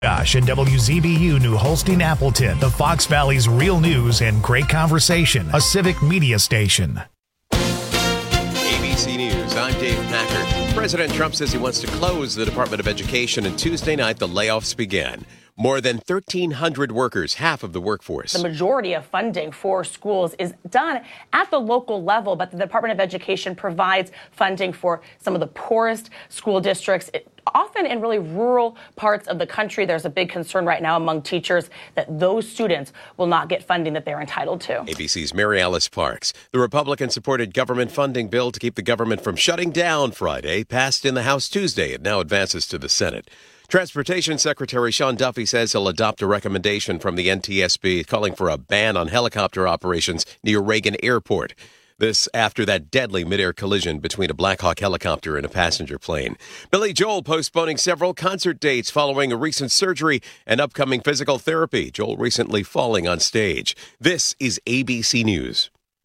Josh and WZBU New Holstein Appleton, the Fox Valley's real news and great conversation, a civic media station. ABC News, I'm Dave Packer. President Trump says he wants to close the Department of Education, and Tuesday night the layoffs began. More than 1,300 workers, half of the workforce. The majority of funding for schools is done at the local level, but the Department of Education provides funding for some of the poorest school districts, often in really rural parts of the country. There's a big concern right now among teachers that those students will not get funding that they're entitled to. ABC's Mary Alice Parks. The Republican-supported government funding bill to keep the government from shutting down Friday passed in the House Tuesday. It now advances to the Senate. Transportation Secretary Sean Duffy says he'll adopt a recommendation from the NTSB calling for a ban on helicopter operations near Reagan Airport. This after that deadly midair collision between a Black Hawk helicopter and a passenger plane. Billy Joel postponing several concert dates following a recent surgery and upcoming physical therapy. Joel recently falling on stage. This is ABC News.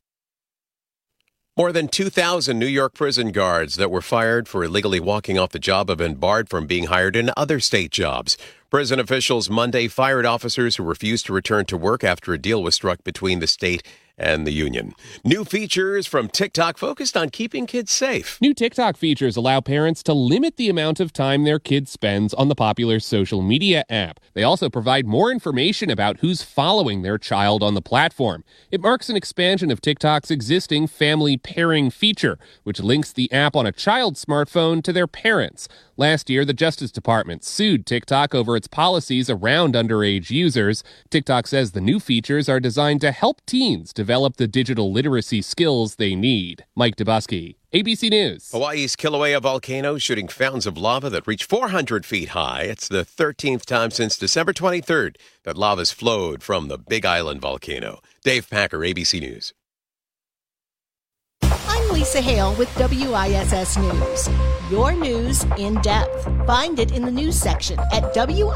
More than 2,000 New York prison guards that were fired for illegally walking off the job have been barred from being hired in other state jobs. Prison officials Monday fired officers who refused to return to work after a deal was struck between the state and the union. New features from TikTok focused on keeping kids safe. New TikTok features allow parents to limit the amount of time their kid spends on the popular social media app. They also provide more information about who's following their child on the platform. It marks an expansion of TikTok's existing family pairing feature, which links the app on a child's smartphone to their parents. Last year, the Justice Department sued TikTok over its policies around underage users. TikTok says the new features are designed to help teens develop the digital literacy skills they need. Mike Dubusky, ABC News. Hawaii's Kilauea volcano shooting fountains of lava that reach 400 feet high. It's the 13th time since December 23rd that lava's flowed from the Big Island volcano. Dave Packer, ABC News. I'm Lisa Hale with WISS News. Your news in depth. Find it in the news section at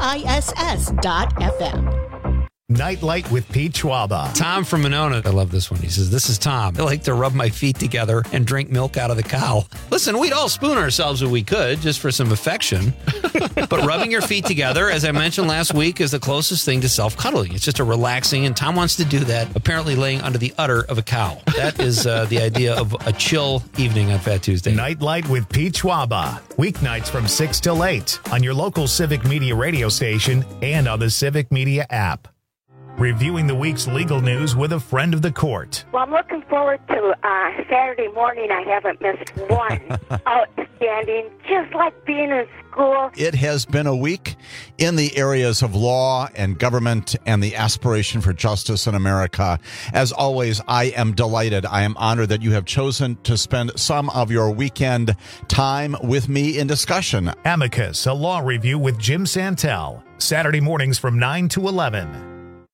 WISS.FM. Nightlight with Pete Schwaba. Tom from Monona. I love this one. He says, "This is Tom. I like to rub my feet together and drink milk out of the cow." Listen, we'd all spoon ourselves if we could, just for some affection. But rubbing your feet together, as I mentioned last week, is the closest thing to self-cuddling. It's just a relaxing, and Tom wants to do that, apparently laying under the udder of a cow. That is the idea of a chill evening on Fat Tuesday. Nightlight with Pete Schwaba. Weeknights from 6 till 8 on your local Civic Media radio station and on the Civic Media app. Reviewing the week's legal news with a friend of the court. Well, I'm looking forward to Saturday morning. I haven't missed one. Outstanding, just like being in school. It has been a week in the areas of law and government and the aspiration for justice in America. As always, I am delighted. I am honored that you have chosen to spend some of your weekend time with me in discussion. Amicus, a law review with Jim Santel. Saturday mornings from 9 to 11.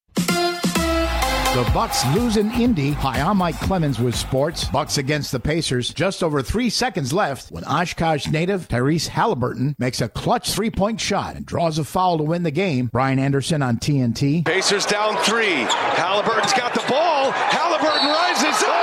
The Bucks lose in Indy. Hi, I'm Mike Clemens with sports. Bucks against the Pacers. Just over 3 seconds left when Oshkosh native Tyrese Halliburton makes a clutch three-point shot and draws a foul to win the game. Brian Anderson on TNT. Pacers down 3. Halliburton's got the ball. Halliburton rises up.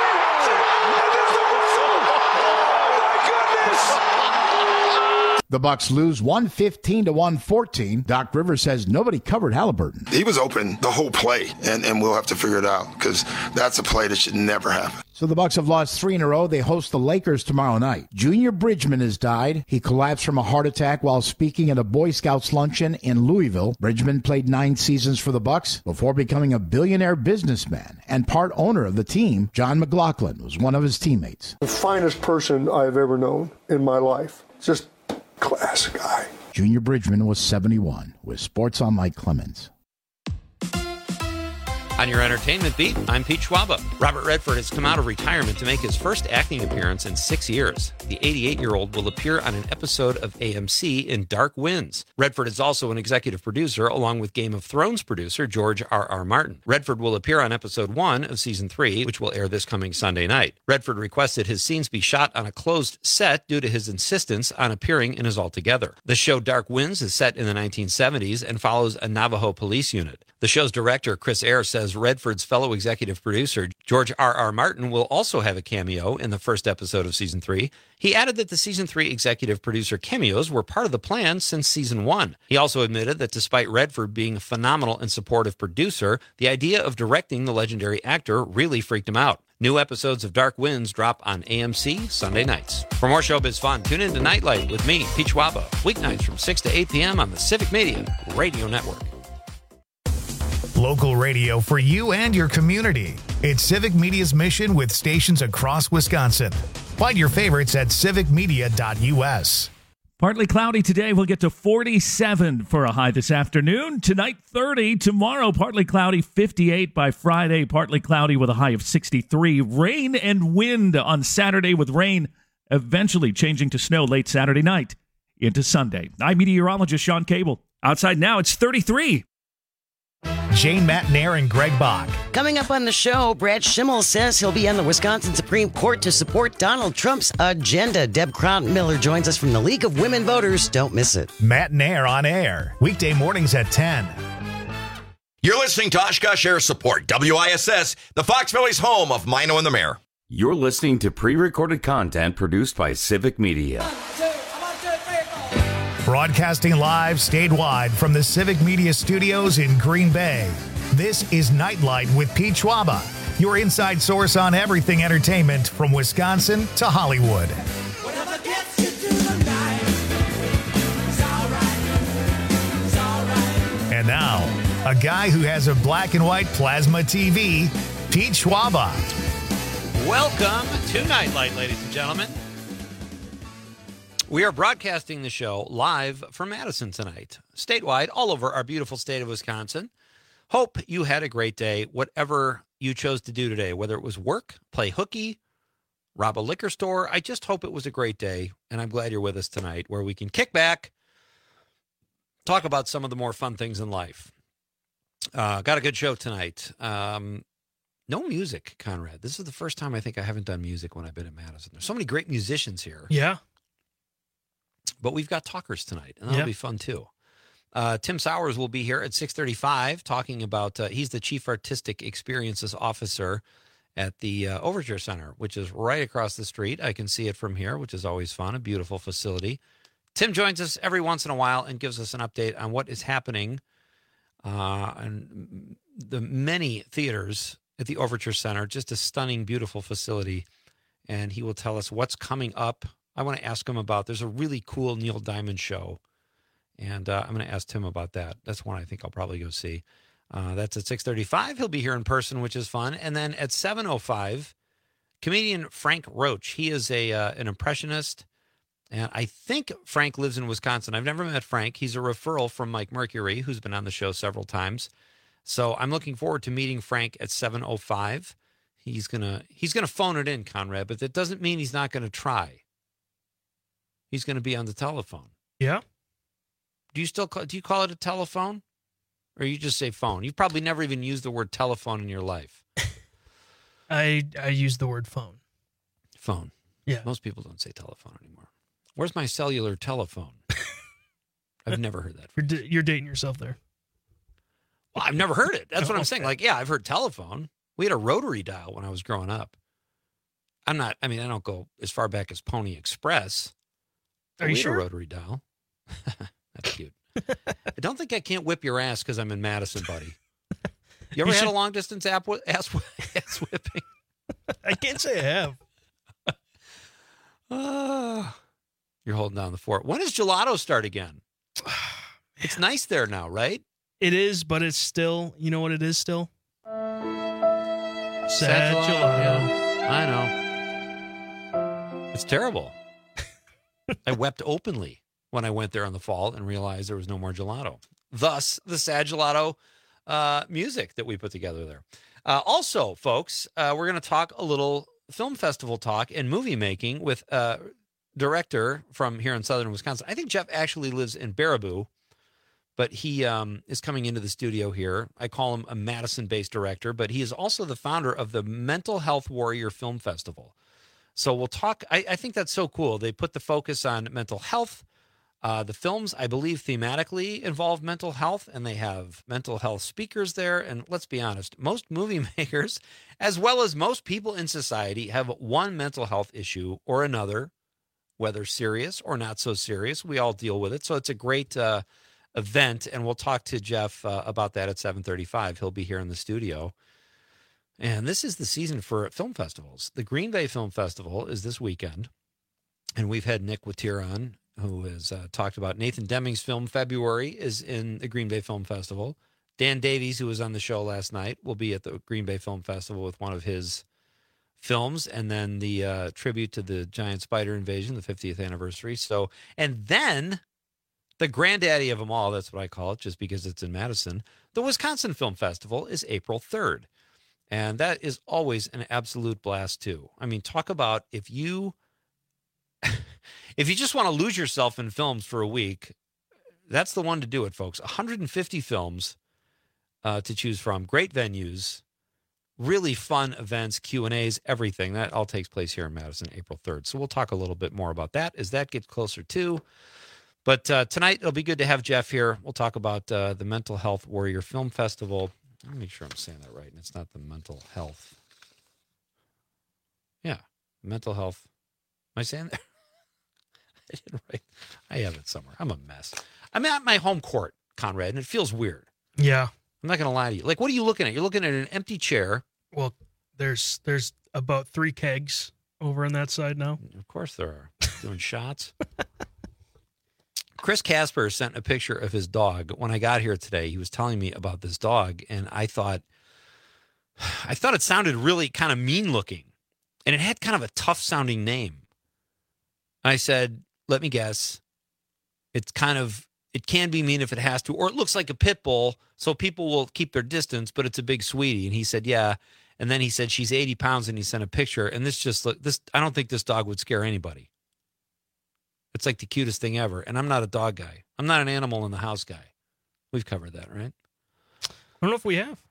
The Bucks lose 115 to 114. Doc Rivers says nobody covered Halliburton. He was open the whole play, and we'll have to figure it out because that's a play that should never happen. So the Bucks have lost 3 in a row. They host the Lakers tomorrow night. Junior Bridgman has died. He collapsed from a heart attack while speaking at a Boy Scouts luncheon in Louisville. Bridgman played 9 seasons for the Bucks before becoming a billionaire businessman and part owner of the team. John McLaughlin was one of his teammates. The finest person I've ever known in my life. Just class guy. Junior Bridgman was 71. With Sports on Mike Clemens. On your entertainment beat, I'm Pete Schwaba. Robert Redford has come out of retirement to make his first acting appearance in 6 years. The 88-year-old will appear on an episode of AMC in Dark Winds. Redford is also an executive producer, along with Game of Thrones producer George R.R. Martin. Redford will appear on episode 1 of season 3, which will air this coming Sunday night. Redford requested his scenes be shot on a closed set due to his insistence on appearing in his Altogether. The show Dark Winds is set in the 1970s and follows a Navajo police unit. The show's director, Chris Eyre, says says Redford's fellow executive producer, George R.R. Martin, will also have a cameo in the first episode of Season 3. He added that the Season 3 executive producer cameos were part of the plan since Season 1. He also admitted that despite Redford being a phenomenal and supportive producer, the idea of directing the legendary actor really freaked him out. New episodes of Dark Winds drop on AMC Sunday nights. For more showbiz fun, tune in to Nightlight with me, Pete Schwaba, weeknights from 6 to 8 p.m. on the Civic Media Radio Network. Local radio for you and your community. It's Civic Media's mission with stations across Wisconsin. Find your favorites at civicmedia.us. Partly cloudy today. We'll get to 47 for a high this afternoon. Tonight, 30. Tomorrow, partly cloudy, 58 by Friday. Partly cloudy with a high of 63. Rain and wind on Saturday with rain eventually changing to snow late Saturday night into Sunday. I'm meteorologist Sean Cable. Outside now, it's 33. Jane Matnair and Greg Bach. Coming up on the show, Brad Schimmel says he'll be on the Wisconsin Supreme Court to support Donald Trump's agenda. Deb Crown-Miller joins us from the League of Women Voters. Don't miss it. Matnair on air, weekday mornings at 10. You're listening to Oshkosh Air Support, WISS, the Fox Valley's home of Mino and the Mayor. You're listening to pre-recorded content produced by Civic Media. Broadcasting live statewide from the Civic Media Studios in Green Bay. This is Nightlight with Pete Schwaba, your inside source on everything entertainment from Wisconsin to Hollywood. And now, a guy who has a black and white plasma TV, Pete Schwaba. Welcome to Nightlight, ladies and gentlemen. We are broadcasting the show live from Madison tonight, statewide, all over our beautiful state of Wisconsin. Hope you had a great day, whatever you chose to do today, whether it was work, play hooky, rob a liquor store. I just hope it was a great day, and I'm glad you're with us tonight, where we can kick back, talk about some of the more fun things in life. Got a good show tonight. No music, Conrad. This is the first time I think I haven't done music when I've been in Madison. There's so many great musicians here. Yeah. But we've got talkers tonight, and that'll be fun, too. Tim Sowers will be here at 6:35 talking about, he's the Chief Artistic Experiences Officer at the Overture Center, which is right across the street. I can see it from here, which is always fun, a beautiful facility. Tim joins us every once in a while and gives us an update on what is happening in the many theaters at the Overture Center. Just a stunning, beautiful facility, and he will tell us what's coming up. I want to ask him about, there's a really cool Neil Diamond show, and I'm going to ask Tim about that. That's one I think I'll probably go see. That's at 6:35. He'll be here in person, which is fun. And then at 7:05, comedian Frank Roach. He is an impressionist, and I think Frank lives in Wisconsin. I've never met Frank. He's a referral from Mike Mercury, who's been on the show several times. So I'm looking forward to meeting Frank at 7:05. He's gonna phone it in, Conrad, but that doesn't mean he's not going to try. He's going to be on the telephone. Yeah. Do you call it a telephone? Or you just say phone? You've probably never even used the word telephone in your life. I use the word phone. Phone. Yeah. Most people don't say telephone anymore. Where's my cellular telephone? I've never heard that. You're dating yourself there. Well, I've never heard it. That's what I'm saying. Like, yeah, I've heard telephone. We had a rotary dial when I was growing up. I don't go as far back as Pony Express. Are you sure? A rotary dial. That's cute. I don't think I can't whip your ass because I'm in Madison, buddy. You ever had a long distance ass whipping? I can't say I have. You're holding down the fort. When does gelato start again? It's nice there now, right? It is, but it's still, you know what it is still? Sad gelato. Yeah, I know. It's terrible. I wept openly when I went there in the fall and realized there was no more gelato. Thus, the sad gelato music that we put together there. Also, folks, we're going to talk a little film festival talk and movie making with a director from here in southern Wisconsin. I think Jeff actually lives in Baraboo, but he is coming into the studio here. I call him a Madison-based director, but he is also the founder of the Mental Health Warrior Film Festival. So we'll talk. I think that's so cool. They put the focus on mental health, The films, I believe, thematically involve mental health, and they have mental health speakers there. And let's be honest, most movie makers, as well as most people in society, have one mental health issue or another, whether serious or not so serious. We all deal with it. So it's a great event, and we'll talk to Jeff about that at 7:35. He'll be here in the studio. And this is the season for film festivals. The Green Bay Film Festival is this weekend, and we've had Nick Watier on, who has talked about Nathan Deming's film February is in the Green Bay Film Festival. Dan Davies, who was on the show last night, will be at the Green Bay Film Festival with one of his films, and then the tribute to the giant spider invasion, the 50th anniversary. So, and then the granddaddy of them all, that's what I call it, just because it's in Madison, the Wisconsin Film Festival is April 3rd. And that is always an absolute blast, too. I mean, talk about if you just want to lose yourself in films for a week, that's the one to do it, folks. 150 films to choose from. Great venues, really fun events, Q&As, everything. That all takes place here in Madison, April 3rd. So we'll talk a little bit more about that as that gets closer, too. But tonight, it'll be good to have Jeff here. We'll talk about the Mental Health Warrior Film Festival. Let me make sure I'm saying that right, and it's not the mental health. Yeah, mental health. Am I saying that? I didn't write. I have it somewhere. I'm a mess. I'm at my home court, Conrad, and it feels weird. Yeah. I'm not going to lie to you. Like, what are you looking at? You're looking at an empty chair. Well, there's about 3 kegs over on that side now. Of course there are. Doing shots. Chris Casper sent a picture of his dog. When I got here today, he was telling me about this dog, and I thought it sounded really kind of mean looking, and it had kind of a tough sounding name. I said, let me guess. It can be mean if it has to, or it looks like a pit bull, so people will keep their distance, but it's a big sweetie. And he said, yeah. And then he said, she's 80 pounds, and he sent a picture. And I don't think this dog would scare anybody. It's like the cutest thing ever. And I'm not a dog guy. I'm not an animal in the house guy. We've covered that, right? I don't know if we have.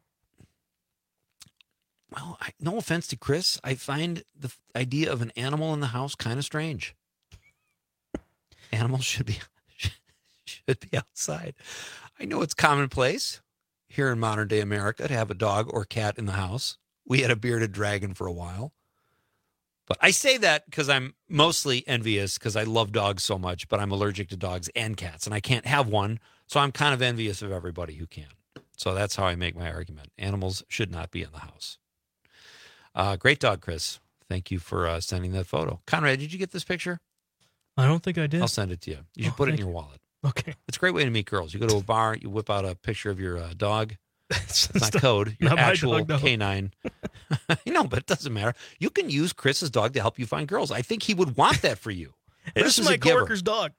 Well, no offense to Chris. I find the idea of an animal in the house kind of strange. Animals should be outside. I know it's commonplace here in modern day America to have a dog or cat in the house. We had a bearded dragon for a while. But I say that because I'm mostly envious because I love dogs so much, but I'm allergic to dogs and cats, and I can't have one. So I'm kind of envious of everybody who can. So that's how I make my argument. Animals should not be in the house. Great dog, Chris. Thank you for sending that photo. Conrad, did you get this picture? I don't think I did. I'll send it to you. You should put it in your wallet. Okay. It's a great way to meet girls. You go to a bar, you whip out a picture of your dog. It's not code. Your actual dog, no. Canine. But it doesn't matter. You can use Chris's dog to help you find girls. I think he would want that for you. This is my coworker's dog.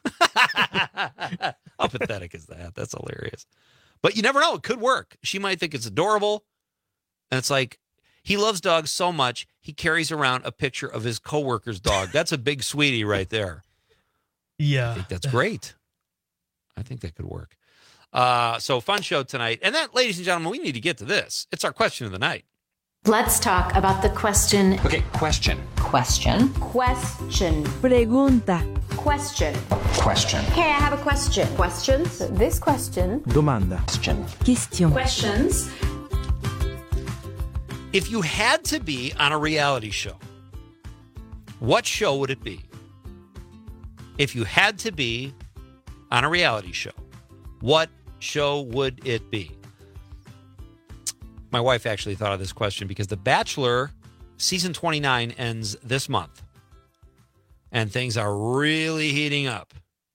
How pathetic is that? That's hilarious. But you never know. It could work. She might think it's adorable. And it's like, he loves dogs so much, he carries around a picture of his coworker's dog. That's a big sweetie right there. Yeah. I think that's great. I think that could work. So fun show tonight. And that, ladies and gentlemen, we need to get to this. It's our question of the night. Let's talk about the question. Okay, question. Question. Question. Pregunta. Question. Question. Hey, I have a question. Questions? This question. Domanda. Question. Question. Questions. If you had to be on a reality show, what show would it be? If you had to be on a reality show, what show would it be? My wife actually thought of this question because The Bachelor season 29 ends this month. And things are really heating up.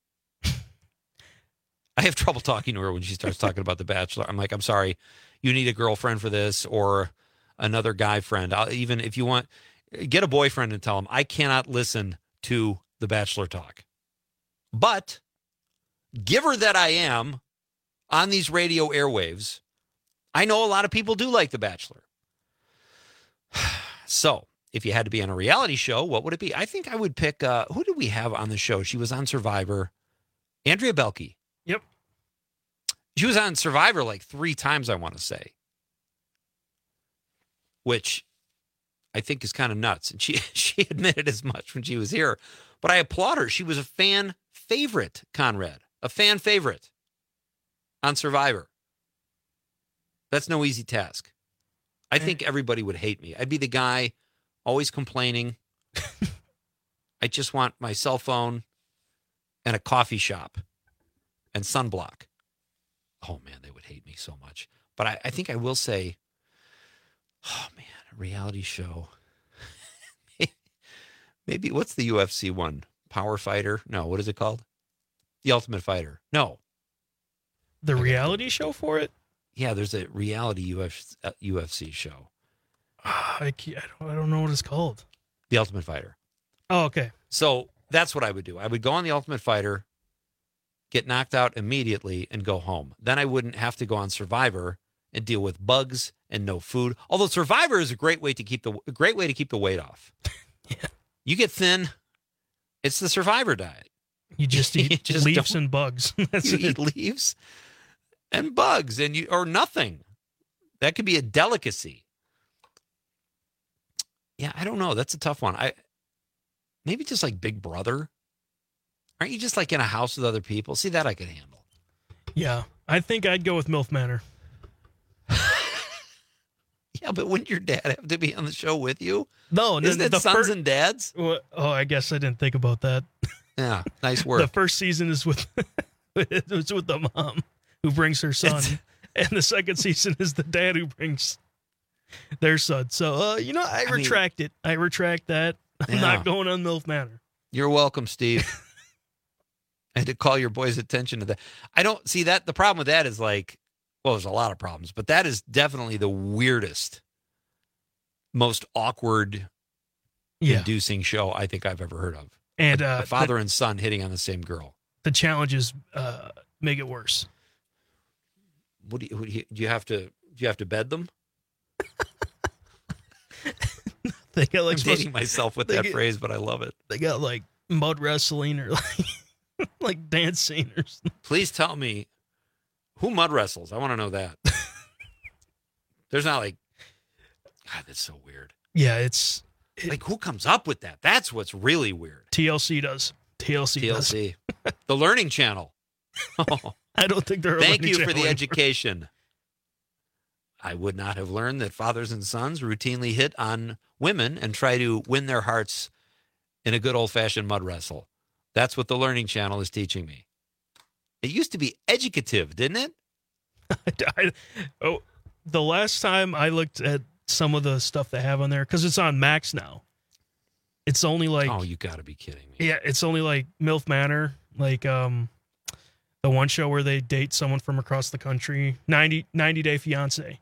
I have trouble talking to her when she starts talking about The Bachelor. I'm like, I'm sorry, you need a girlfriend for this or another guy friend. Even if you want, get a boyfriend and tell him, I cannot listen to The Bachelor talk. But giver that I am on these radio airwaves, I know a lot of people do like The Bachelor. So if you had to be on a reality show, what would it be? I think I would pick, who did we have on the show? She was on Survivor. Andrea Belke. Yep. She was on Survivor like 3 times, I want to say. Which I think is kind of nuts. And she admitted as much when she was here. But I applaud her. She was a fan favorite, Conrad. A fan favorite on Survivor. That's no easy task. I think everybody would hate me. I'd be the guy always complaining. I just want my cell phone and a coffee shop and sunblock. Oh, man, they would hate me so much. But I think I will say, oh, man, a reality show. Maybe, what's the UFC one? Power Fighter? No, what is it called? The Ultimate Fighter. No. The reality show for it? Yeah, there's a reality UFC show. I don't know what it's called. The Ultimate Fighter. Oh, okay. So that's what I would do. I would go on The Ultimate Fighter, get knocked out immediately, and go home. Then I wouldn't have to go on Survivor and deal with bugs and no food. Although Survivor is a great way to keep the weight off. Yeah. You get thin. It's the Survivor diet. You just eat leaves and bugs. You eat leaves and bugs or nothing. That could be a delicacy. Yeah, I don't know. That's a tough one. Maybe just like Big Brother. Aren't you just like in a house with other people? See, that I could handle. Yeah, I think I'd go with MILF Manor. Yeah, but wouldn't your dad have to be on the show with you? No, isn't it Sons and Dads? Oh, I guess I didn't think about that. Yeah, nice work. The first season is with it's with the mom who brings her son, and the second season is the dad who brings their son. So, I retract it. I retract that. I'm not going on MILF Manor. You're welcome, Steve. I had to call your boy's attention to that. I don't see that. The problem with that is there's a lot of problems, but that is definitely the weirdest, most awkward, inducing show I think I've ever heard of. And a father and son hitting on the same girl. The challenges make it worse. Do you have to bed them? They got I'm dating myself with that phrase, but I love it. They got like mud wrestling or like dancing or something. Please tell me who mud wrestles. I want to know that. There's not God, that's so weird. Yeah, it's who comes up with that? That's what's really weird. TLC does. TLC. The Learning Channel. Oh. I don't think they're. Thank you for the education. I would not have learned that fathers and sons routinely hit on women and try to win their hearts in a good old-fashioned mud wrestle. That's what the Learning Channel is teaching me. It used to be educative, didn't it? The last time I looked at some of the stuff they have on there, because it's on Max now. It's only oh, you got to be kidding me. Yeah, it's only like MILF Manor, the one show where they date someone from across the country, 90 Day Fiance.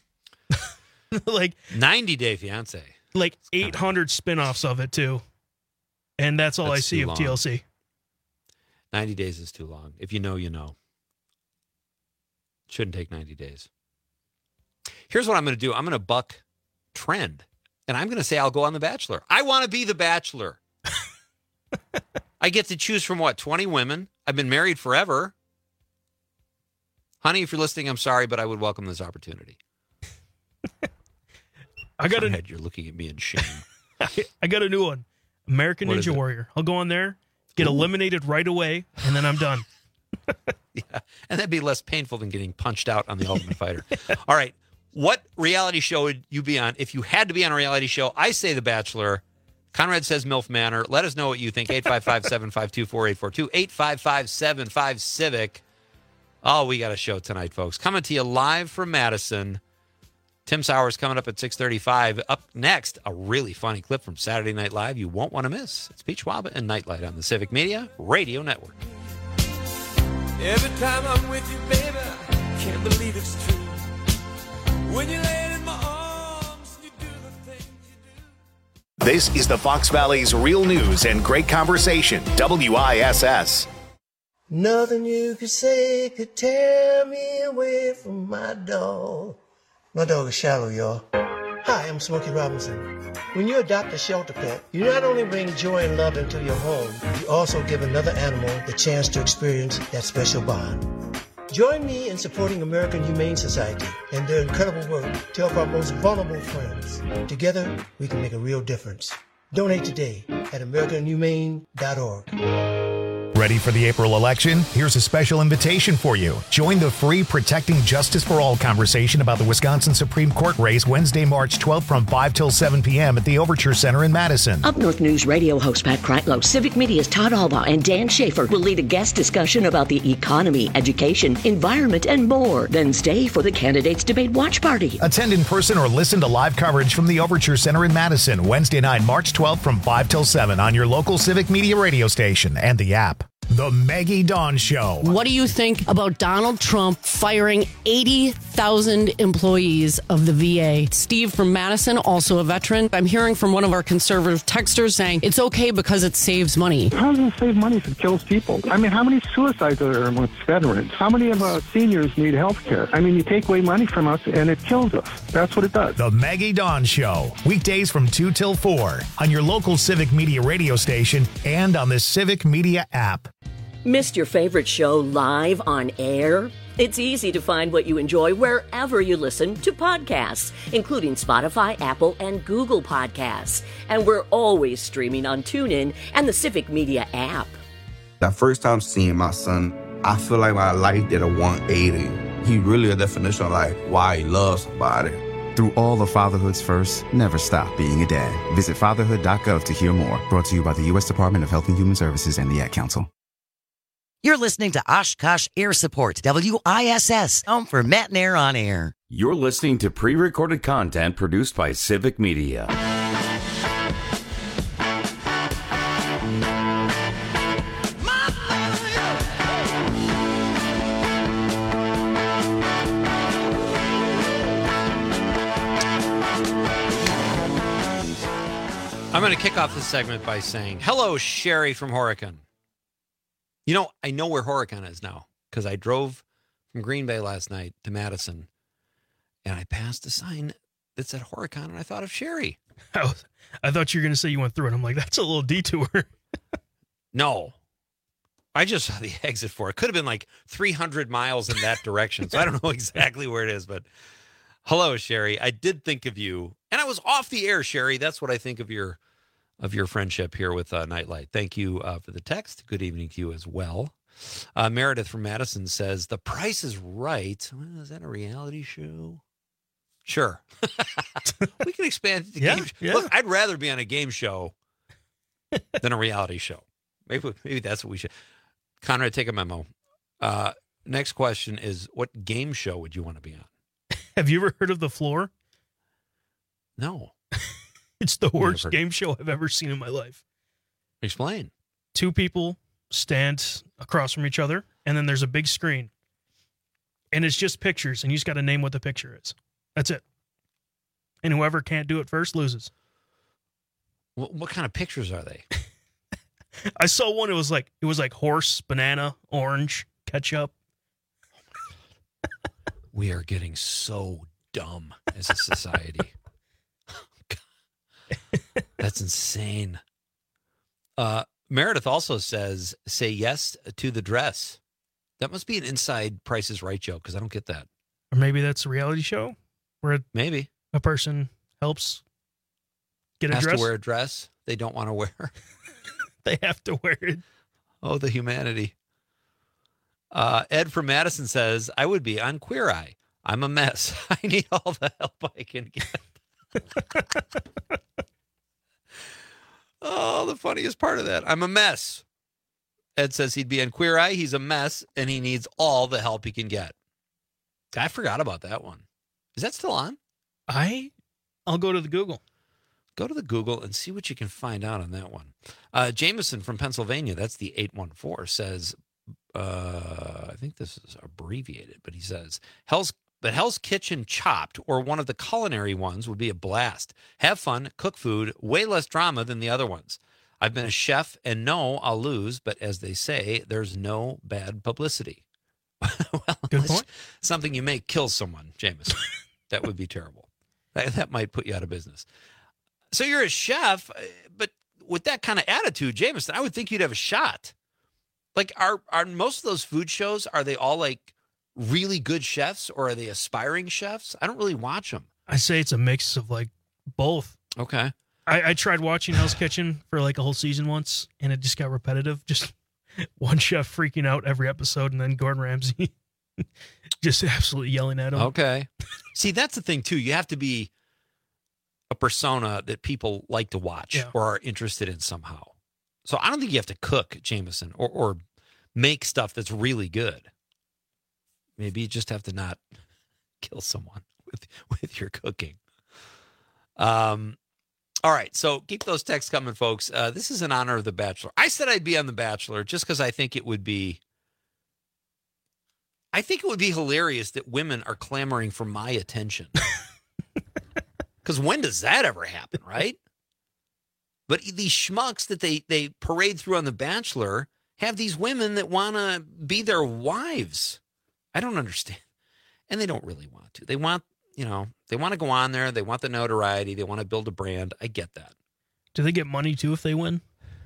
90 Day Fiance. 800 spinoffs of it too. And that's all I see of TLC. 90 days is too long. If you know, you know. Shouldn't take 90 days. Here's what I'm going to do. I'm going to buck trend. And I'm going to say I'll go on The Bachelor. I want to be The Bachelor. I get to choose from 20 women. I've been married forever. Honey, if you're listening, I'm sorry, but I would welcome this opportunity. You're looking at me in shame. I got a new one. American Ninja Warrior. I'll go on there, get eliminated right away, and then I'm done. Yeah, and that'd be less painful than getting punched out on The Ultimate Fighter. All right, what reality show would you be on if you had to be on a reality show? I say The Bachelor. Conrad says MILF Manor. Let us know what you think. 855-752-4842. 855-75-CIVIC. Oh, we got a show tonight, folks. Coming to you live from Madison. Tim Sowers coming up at 6:35. Up next, a really funny clip from Saturday Night Live you won't want to miss. It's Pete Schwab and Nightlight on the Civic Media Radio Network. Every time I'm with you, baby, I can't believe it's true. When you lay in my arms, you do the things you do. This is the Fox Valley's real news and great conversation, WISS. Nothing you could say could tear me away from my dog. My dog is Shallow, y'all. Hi, I'm Smokey Robinson. When you adopt a shelter pet, you not only bring joy and love into your home, you also give another animal the chance to experience that special bond. Join me in supporting American Humane Society and their incredible work to help our most vulnerable friends. Together, we can make a real difference. Donate today at AmericanHumane.org. Ready for the April election? Here's a special invitation for you. Join the free Protecting Justice for All conversation about the Wisconsin Supreme Court race Wednesday, March 12th from 5 till 7 p.m. at the Overture Center in Madison. Up North News radio host Pat Kreitlow, Civic Media's Todd Alba, and Dan Schaefer will lead a guest discussion about the economy, education, environment, and more. Then stay for the Candidates Debate Watch Party. Attend in person or listen to live coverage from the Overture Center in Madison, Wednesday night, March 12th from 5 till 7 on your local Civic Media radio station and the app. The Maggie Dawn Show. What do you think about Donald Trump firing 80,000 employees of the VA? Steve from Madison, also a veteran. I'm hearing from one of our conservative texters saying it's okay because it saves money. How does it save money if it kills people? I mean, how many suicides are there amongst veterans? How many of our seniors need health care? I mean, you take away money from us and it kills us. That's what it does. The Maggie Dawn Show. Weekdays from 2 till 4 on your local Civic Media radio station and on the Civic Media app. Missed your favorite show live on air? It's easy to find what you enjoy wherever you listen to podcasts, including Spotify, Apple, and Google Podcasts. And we're always streaming on TuneIn and the Civic Media app. That first time seeing my son, I feel like my life did a 180. He really a definition of like why he loves somebody. Through all of fatherhood's firsts, never stop being a dad. Visit fatherhood.gov to hear more. Brought to you by the U.S. Department of Health and Human Services and the Ad Council. You're listening to Oshkosh Air Support, WISS, home for Matt and Air on Air. You're listening to pre-recorded content produced by Civic Media. I'm going to kick off this segment by saying, hello, Sherry from Horicon. You know, I know where Horicon is now because I drove from Green Bay last night to Madison and I passed a sign that said Horicon and I thought of Sherry. I thought you were going to say you went through it. I'm like, that's a little detour. No. I just saw the exit for it. Could have been like 300 miles in that direction. So I don't know exactly where it is, but hello, Sherry. I did think of you and I was off the air, Sherry. That's what I think of your friendship here with Nightlight. Thank you for the text. Good evening to you as well. Meredith from Madison says, The Price is Right. Well, is that a reality show? Sure. We can expand it to game show. Yeah. Look, I'd rather be on a game show than a reality show. Maybe that's what we should. Conrad, take a memo. Next question is, what game show would you want to be on? Have you ever heard of The Floor? No. It's the worst game show I've ever seen in my life. Explain. Two people stand across from each other, and then there's a big screen. And it's just pictures, and you just got to name what the picture is. That's it. And whoever can't do it first loses. What kind of pictures are they? I saw one. It was like horse, banana, orange, ketchup. We are getting so dumb as a society. That's insane. Meredith also says, say yes to the dress. That must be an inside Price is Right joke because I don't get that. Or maybe that's a reality show where maybe a person helps get a has dress. To wear a dress they don't want to wear. They have to wear it. Oh, the humanity. Ed from Madison says, I would be on Queer Eye. I'm a mess. I need all the help I can get. Oh, the funniest part of that. I'm a mess. Ed says he'd be on Queer Eye. He's a mess, and he needs all the help he can get. I forgot about that one. Is that still on? I'll go to the Google. Go to the Google and see what you can find out on that one. Jameson from Pennsylvania, that's the 814, says, I think this is abbreviated, but he says, Hell's Kitchen Chopped, or one of the culinary ones, would be a blast. Have fun, cook food, way less drama than the other ones. I've been a chef, and no, I'll lose, but as they say, there's no bad publicity. Well, good point. Something you may kill someone, Jameson. That would be terrible. That might put you out of business. So you're a chef, but with that kind of attitude, Jameson, I would think you'd have a shot. Like, are most of those food shows, are they all like really good chefs, or are they aspiring chefs? I don't really watch them. I say it's a mix of like both. Okay. I tried watching Hell's Kitchen for like a whole season once, and it just got repetitive. Just one chef freaking out every episode, and then Gordon Ramsay just absolutely yelling at him. Okay. See, that's the thing, too. You have to be a persona that people like to watch or are interested in somehow. So I don't think you have to cook, Jameson, or make stuff that's really good. Maybe you just have to not kill someone with your cooking. All right, so keep those texts coming, folks. This is in honor of The Bachelor. I said I'd be on The Bachelor just because I think it would be hilarious that women are clamoring for my attention. Because when does that ever happen, right? But these schmucks that they parade through on The Bachelor have these women that want to be their wives. I don't understand. And they don't really want to. They want, they want to go on there. They want the notoriety. They want to build a brand. I get that. Do they get money, too, if they win?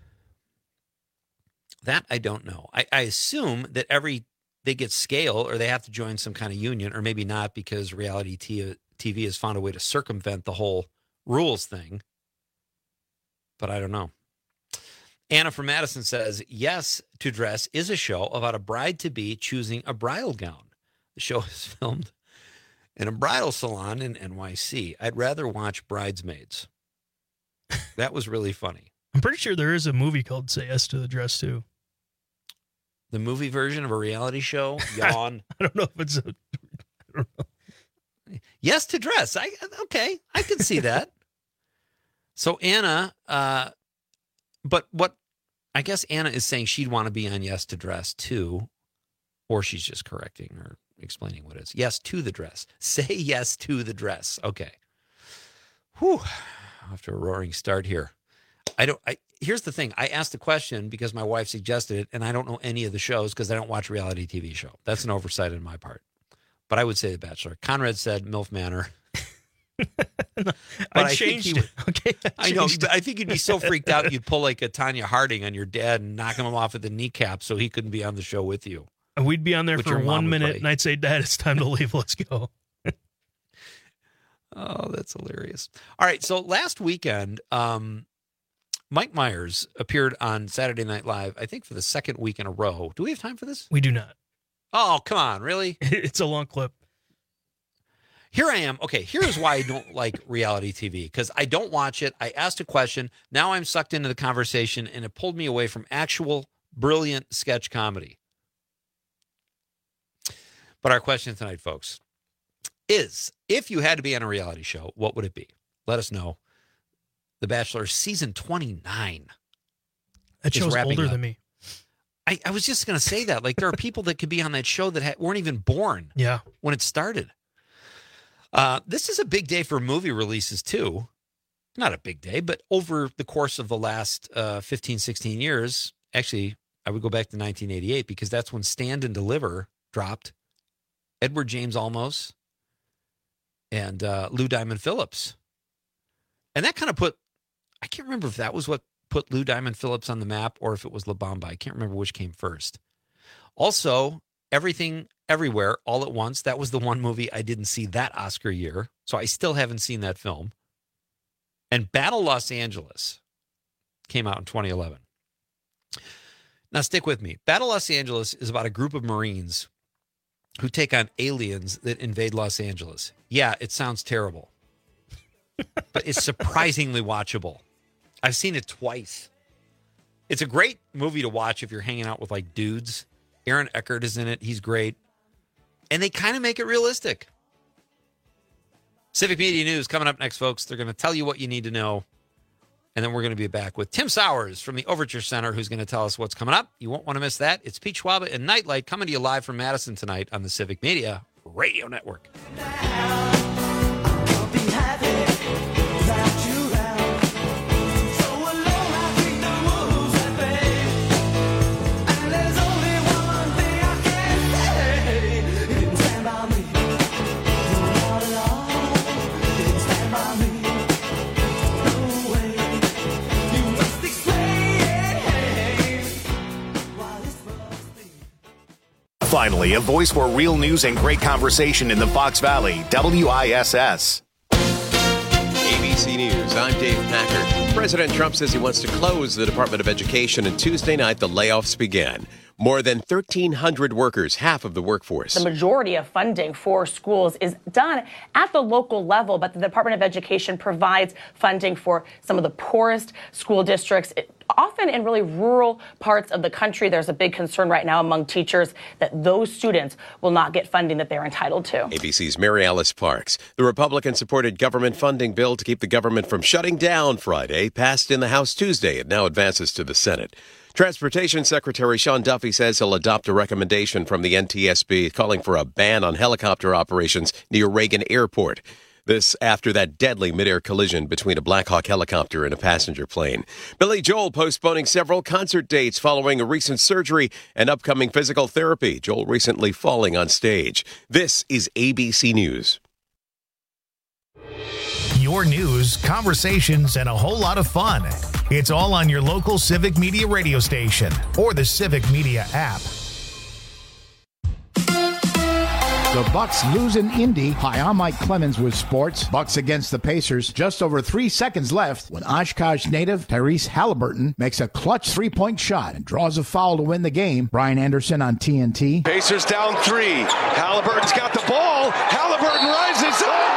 That I don't know. I assume that they get scale or they have to join some kind of union, or maybe not because reality TV has found a way to circumvent the whole rules thing. But I don't know. Anna from Madison says, Yes to Dress is a show about a bride-to-be choosing a bridal gown. The show is filmed in a bridal salon in NYC. I'd rather watch Bridesmaids. That was really funny. I'm pretty sure there is a movie called Say Yes to the Dress, too. The movie version of a reality show? Yawn. I don't know if it's I don't know. Yes to Dress. Okay, I can see that. So Anna, but what I guess Anna is saying she'd want to be on Yes to Dress too, or she's just correcting or explaining what it is. Yes to the dress. Say yes to the dress. Okay. Whew. After a roaring start here. Here's the thing. I asked the question because my wife suggested it, and I don't know any of the shows because I don't watch a reality TV show. That's an oversight on my part. But I would say The Bachelor. Conrad said MILF Manor. I changed it. Okay, I know. But I think you'd be so freaked out you'd pull like a Tanya Harding on your dad and knock him off at the kneecap so he couldn't be on the show with you. And we'd be on there for 1 minute, and I'd say, Dad, it's time to leave. Let's go. Oh, that's hilarious. All right, so last weekend, Mike Myers appeared on Saturday Night Live, I think for the second week in a row. Do we have time for this? We do not. Oh, come on, really? It's a long clip. Here I am. Okay, here's why I don't like reality TV, because I don't watch it. I asked a question. Now I'm sucked into the conversation, and it pulled me away from actual brilliant sketch comedy. But our question tonight, folks, is if you had to be on a reality show, what would it be? Let us know. The Bachelor season 29. That show's older than me. I was just going to say that. Like, there are people that could be on that show that weren't even born when it started. This is a big day for movie releases, too. Not a big day, but over the course of the last 15, 16 years, actually, I would go back to 1988 because that's when Stand and Deliver dropped. Edward James Olmos and Lou Diamond Phillips. And that kind of I can't remember if that was what put Lou Diamond Phillips on the map or if it was La Bamba. I can't remember which came first. Also, Everything Everywhere All at Once. That was the one movie I didn't see that Oscar year. So I still haven't seen that film. And Battle Los Angeles came out in 2011. Now stick with me. Battle Los Angeles is about a group of Marines who take on aliens that invade Los Angeles. Yeah, it sounds terrible. But it's surprisingly watchable. I've seen it twice. It's a great movie to watch if you're hanging out with like dudes. Aaron Eckhart is in it. He's great. And they kind of make it realistic. Civic Media News coming up next, folks. They're going to tell you what you need to know. And then we're going to be back with Tim Sowers from the Overture Center, who's going to tell us what's coming up. You won't want to miss that. It's Pete Schwaba and Nightlight coming to you live from Madison tonight on the Civic Media Radio Network. Finally, a voice for real news and great conversation in the Fox Valley, WISS. ABC ABC News, I'm Dave Packard. President Trump says he wants to close the Department of Education, and Tuesday night the layoffs began. More than 1,300 workers, half of the workforce. The majority of funding for schools is done at the local level, but the Department of Education provides funding for some of the poorest school districts. Often in really rural parts of the country, there's a big concern right now among teachers that those students will not get funding that they're entitled to. ABC's Mary Alice Parks. The Republican-supported government funding bill to keep the government from shutting down Friday passed in the House Tuesday. It now advances to the Senate. Transportation Secretary Sean Duffy says he'll adopt a recommendation from the NTSB calling for a ban on helicopter operations near Reagan Airport. This after that deadly midair collision between a Black Hawk helicopter and a passenger plane. Billy Joel postponing several concert dates following a recent surgery and upcoming physical therapy. Joel recently falling on stage. This is ABC News. Your news, conversations, and a whole lot of fun. It's all on your local Civic Media radio station or the Civic Media app. The Bucks lose in Indy. Hi, I'm Mike Clemens with sports. Bucks against the Pacers. Just over 3 seconds left when Oshkosh native Tyrese Halliburton makes a clutch three-point shot and draws a foul to win the game. Brian Anderson on TNT. Pacers down 3. Halliburton's got the ball. Halliburton rises up.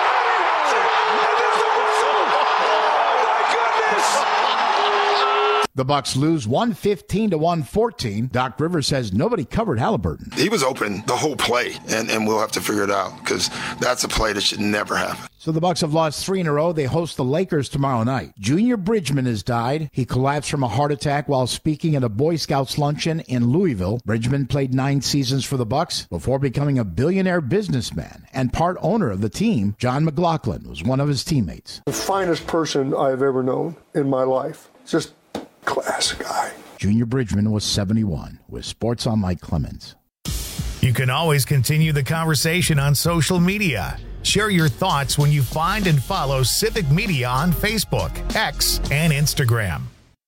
The Bucks lose 115-114. Doc Rivers says nobody covered Halliburton. He was open the whole play, and we'll have to figure it out because that's a play that should never happen. So the Bucks have lost 3 in a row. They host the Lakers tomorrow night. Junior Bridgman has died. He collapsed from a heart attack while speaking at a Boy Scouts luncheon in Louisville. Bridgman played 9 seasons for the Bucks before becoming a billionaire businessman and part owner of the team. John McLaughlin was one of his teammates. The finest person I've ever known in my life. Just class guy. Junior Bridgman was 71. With Sports on Mike Clemens. You can always continue the conversation on social media. Share your thoughts when you find and follow Civic Media on Facebook, X, and Instagram.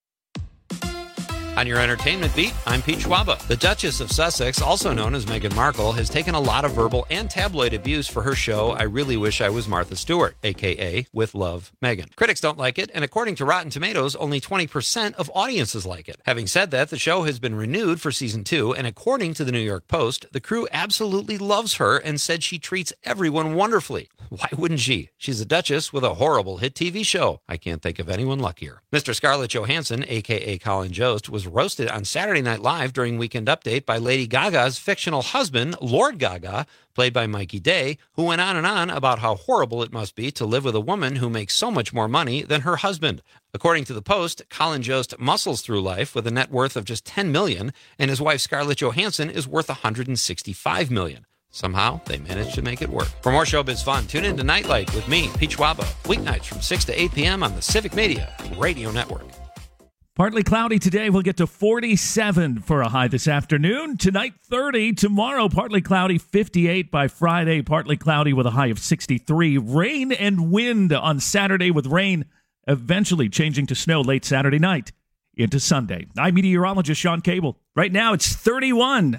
On your entertainment beat, I'm Pete Schwaba. The Duchess of Sussex, also known as Meghan Markle, has taken a lot of verbal and tabloid abuse for her show I Really Wish I Was Martha Stewart, a.k.a. With Love, Meghan. Critics don't like it, and according to Rotten Tomatoes, only 20% of audiences like it. Having said that, the show has been renewed for season 2, and according to the New York Post, the crew absolutely loves her and said she treats everyone wonderfully. Why wouldn't she? She's a Duchess with a horrible hit TV show. I can't think of anyone luckier. Mr. Scarlett Johansson, a.k.a. Colin Jost, was roasted on Saturday Night Live during Weekend Update by Lady Gaga's fictional husband, Lord Gaga, played by Mikey Day, who went on about how horrible it must be to live with a woman who makes so much more money than her husband. According to the Post, Colin Jost muscles through life with a net worth of just $10 million, and his wife Scarlett Johansson is worth $165 million. Somehow, they managed to make it work. For more showbiz fun, tune in to Nightlight with me, Pete Schwaba, weeknights from 6 to 8 p.m. on the Civic Media Radio Network. Partly cloudy today. We'll get to 47 for a high this afternoon. Tonight, 30. Tomorrow, partly cloudy, 58 by Friday. Partly cloudy with a high of 63. Rain and wind on Saturday with rain eventually changing to snow late Saturday night into Sunday. I'm meteorologist Sean Cable. Right now, it's 31.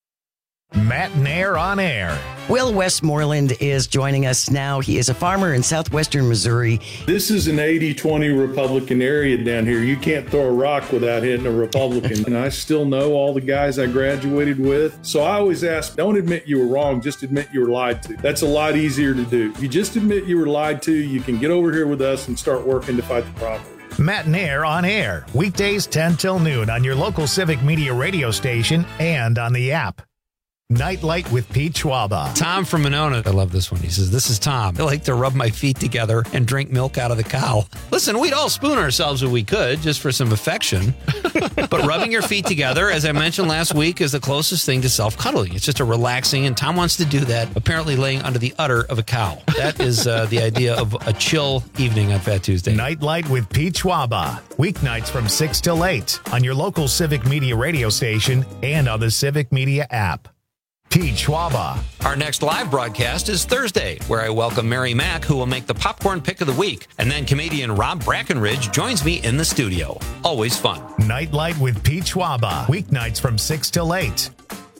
Matt Nair on air. Will Westmoreland is joining us now. He is a farmer in southwestern Missouri. This is an 80-20 Republican area down here. You can't throw a rock without hitting a Republican. And I still know all the guys I graduated with. So I always ask, don't admit you were wrong, just admit you were lied to. That's a lot easier to do. If you just admit you were lied to, you can get over here with us and start working to fight the problem. Matt Nair on air. Weekdays 10 till noon on your local Civic Media radio station and on the app. Nightlight with Pete Schwaba. Tom from Monona. I love this one. He says, this is Tom. I like to rub my feet together and drink milk out of the cow. Listen, we'd all spoon ourselves if we could, just for some affection. But rubbing your feet together, as I mentioned last week, is the closest thing to self-cuddling. It's just a relaxing, and Tom wants to do that, apparently laying under the udder of a cow. That is the idea of a chill evening on Fat Tuesday. Nightlight with Pete Schwaba. Weeknights from 6 till 8 on your local Civic Media radio station and on the Civic Media app. Pete Schwaba. Our next live broadcast is Thursday, where I welcome Mary Mack, who will make the popcorn pick of the week. And then comedian Rob Brackenridge joins me in the studio. Always fun. Nightlight with Pete Schwaba. Weeknights from 6 till 8.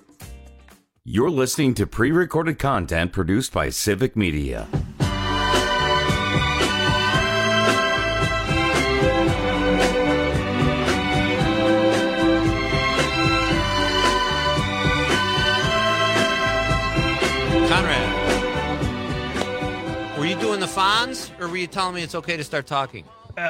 You're listening to pre-recorded content produced by Civic Media. you doing the Fonz, or were you telling me it's okay to start talking?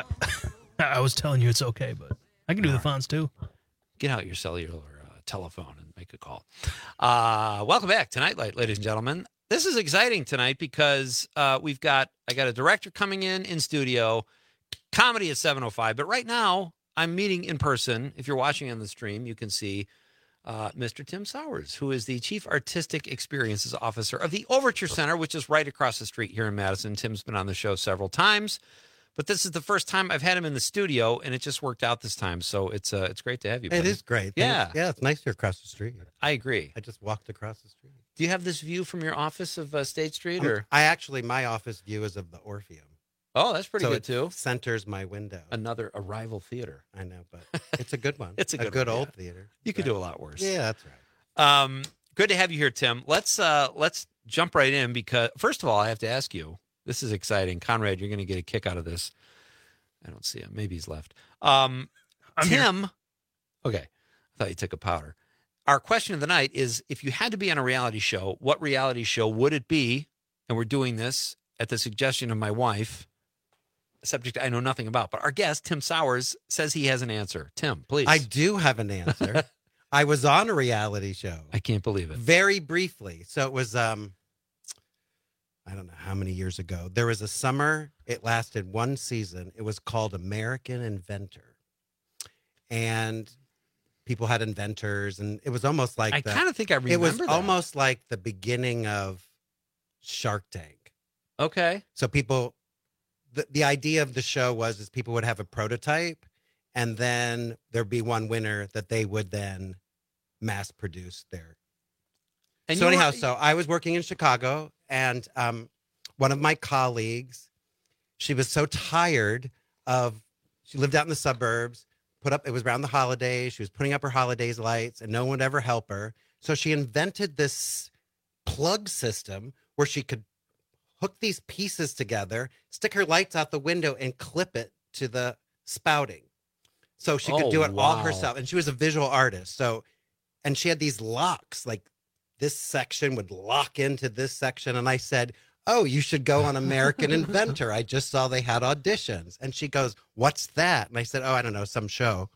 I was telling you it's okay, but I can do the Fonz too. Get out your cellular telephone and make a call. Welcome back to Nightlight, ladies and gentlemen. This is exciting tonight because I got a director coming in studio, comedy at 7:05. But right now, I'm meeting in person. If you're watching on the stream, you can see Mr. Tim Sowers, who is the Chief Artistic Experiences Officer of the Overture Center, which is right across the street here in Madison. Tim's been on the show several times, but this is the first time I've had him in the studio, and it just worked out this time. So it's great to have you, buddy. It is great. Yeah. Yeah, it's nice here across the street. I agree. I just walked across the street. Do you have this view from your office of State Street? Or My office view is of the Orpheum. Oh, that's pretty good, too. Centers my window. Another arrival theater. I know, but it's a good one. It's a good old one, theater. You could do a lot worse. Yeah, that's right. Good to have you here, Tim. Let's jump right in because, first of all, I have to ask you, this is exciting. Conrad, you're going to get a kick out of this. I don't see him. Maybe he's left. Tim. Here. Okay. I thought you took a powder. Our question of the night is, if you had to be on a reality show, what reality show would it be? And we're doing this at the suggestion of my wife, a subject I know nothing about. But our guest, Tim Sowers, says he has an answer. Tim, please. I do have an answer. I was on a reality show. I can't believe it. Very briefly. So it was, I don't know how many years ago. There was a summer. It lasted one season. It was called American Inventor. And people had inventors, and it was almost like I kind of think I remember it was that. almost like the beginning of Shark Tank. Okay. So people, the idea of the show is people would have a prototype, and then there'd be one winner that they would then mass produce there. And so anyhow, so I was working in Chicago, and one of my colleagues, she was so tired she lived out in the suburbs, it was around the holidays, she was putting up her holidays lights, and no one would ever help her. So she invented this plug system where she could hook these pieces together, stick her lights out the window, and clip it to the spouting. So she could do it all herself. And she was a visual artist. And she had these locks, like this section would lock into this section. And I said, oh, you should go on American Inventor. I just saw they had auditions. And she goes, what's that? And I said, oh, I don't know, some show.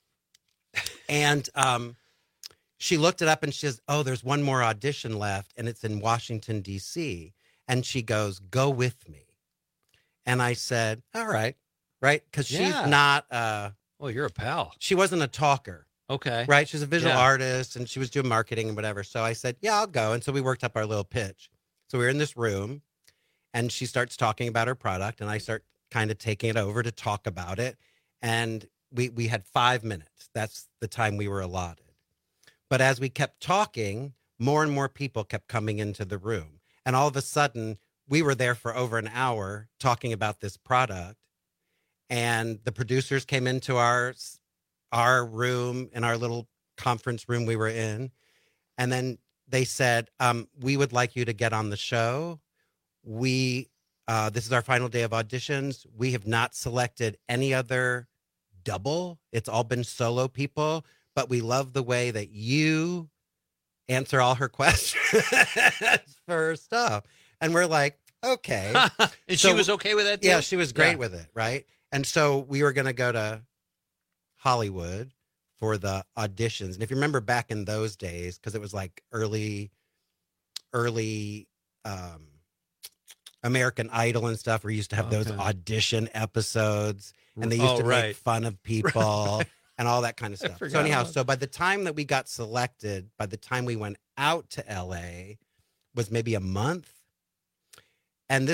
And she looked it up and she says, oh, there's one more audition left. And it's in Washington, D.C. And she goes, go with me. And I said, all right. Right? Because she's not. Well, you're a pal. She wasn't a talker. Okay. Right? She's a visual artist, and she was doing marketing and whatever. So I said, yeah, I'll go. And so we worked up our little pitch. So we were in this room, and she starts talking about her product, and I start kind of taking it over to talk about it. And we had 5 minutes. That's the time we were allotted. But as we kept talking, more and more people kept coming into the room. And all of a sudden, we were there for over an hour talking about this product. And the producers came into our room, in our little conference room we were in. And then they said, we would like you to get on the show. This is our final day of auditions. We have not selected any other double. It's all been solo people, but we love the way that you answer all her questions for her stuff. And we're like, okay. And so, she was okay with that too? Yeah, she was great with it, right? And so we were going to go to Hollywood for the auditions. And if you remember back in those days, because it was like early American Idol and stuff, where you used to have those audition episodes, and they used to make fun of people and all that kind of stuff. So anyhow, so by the time that we got selected, by the time we went out to LA, was maybe a month. And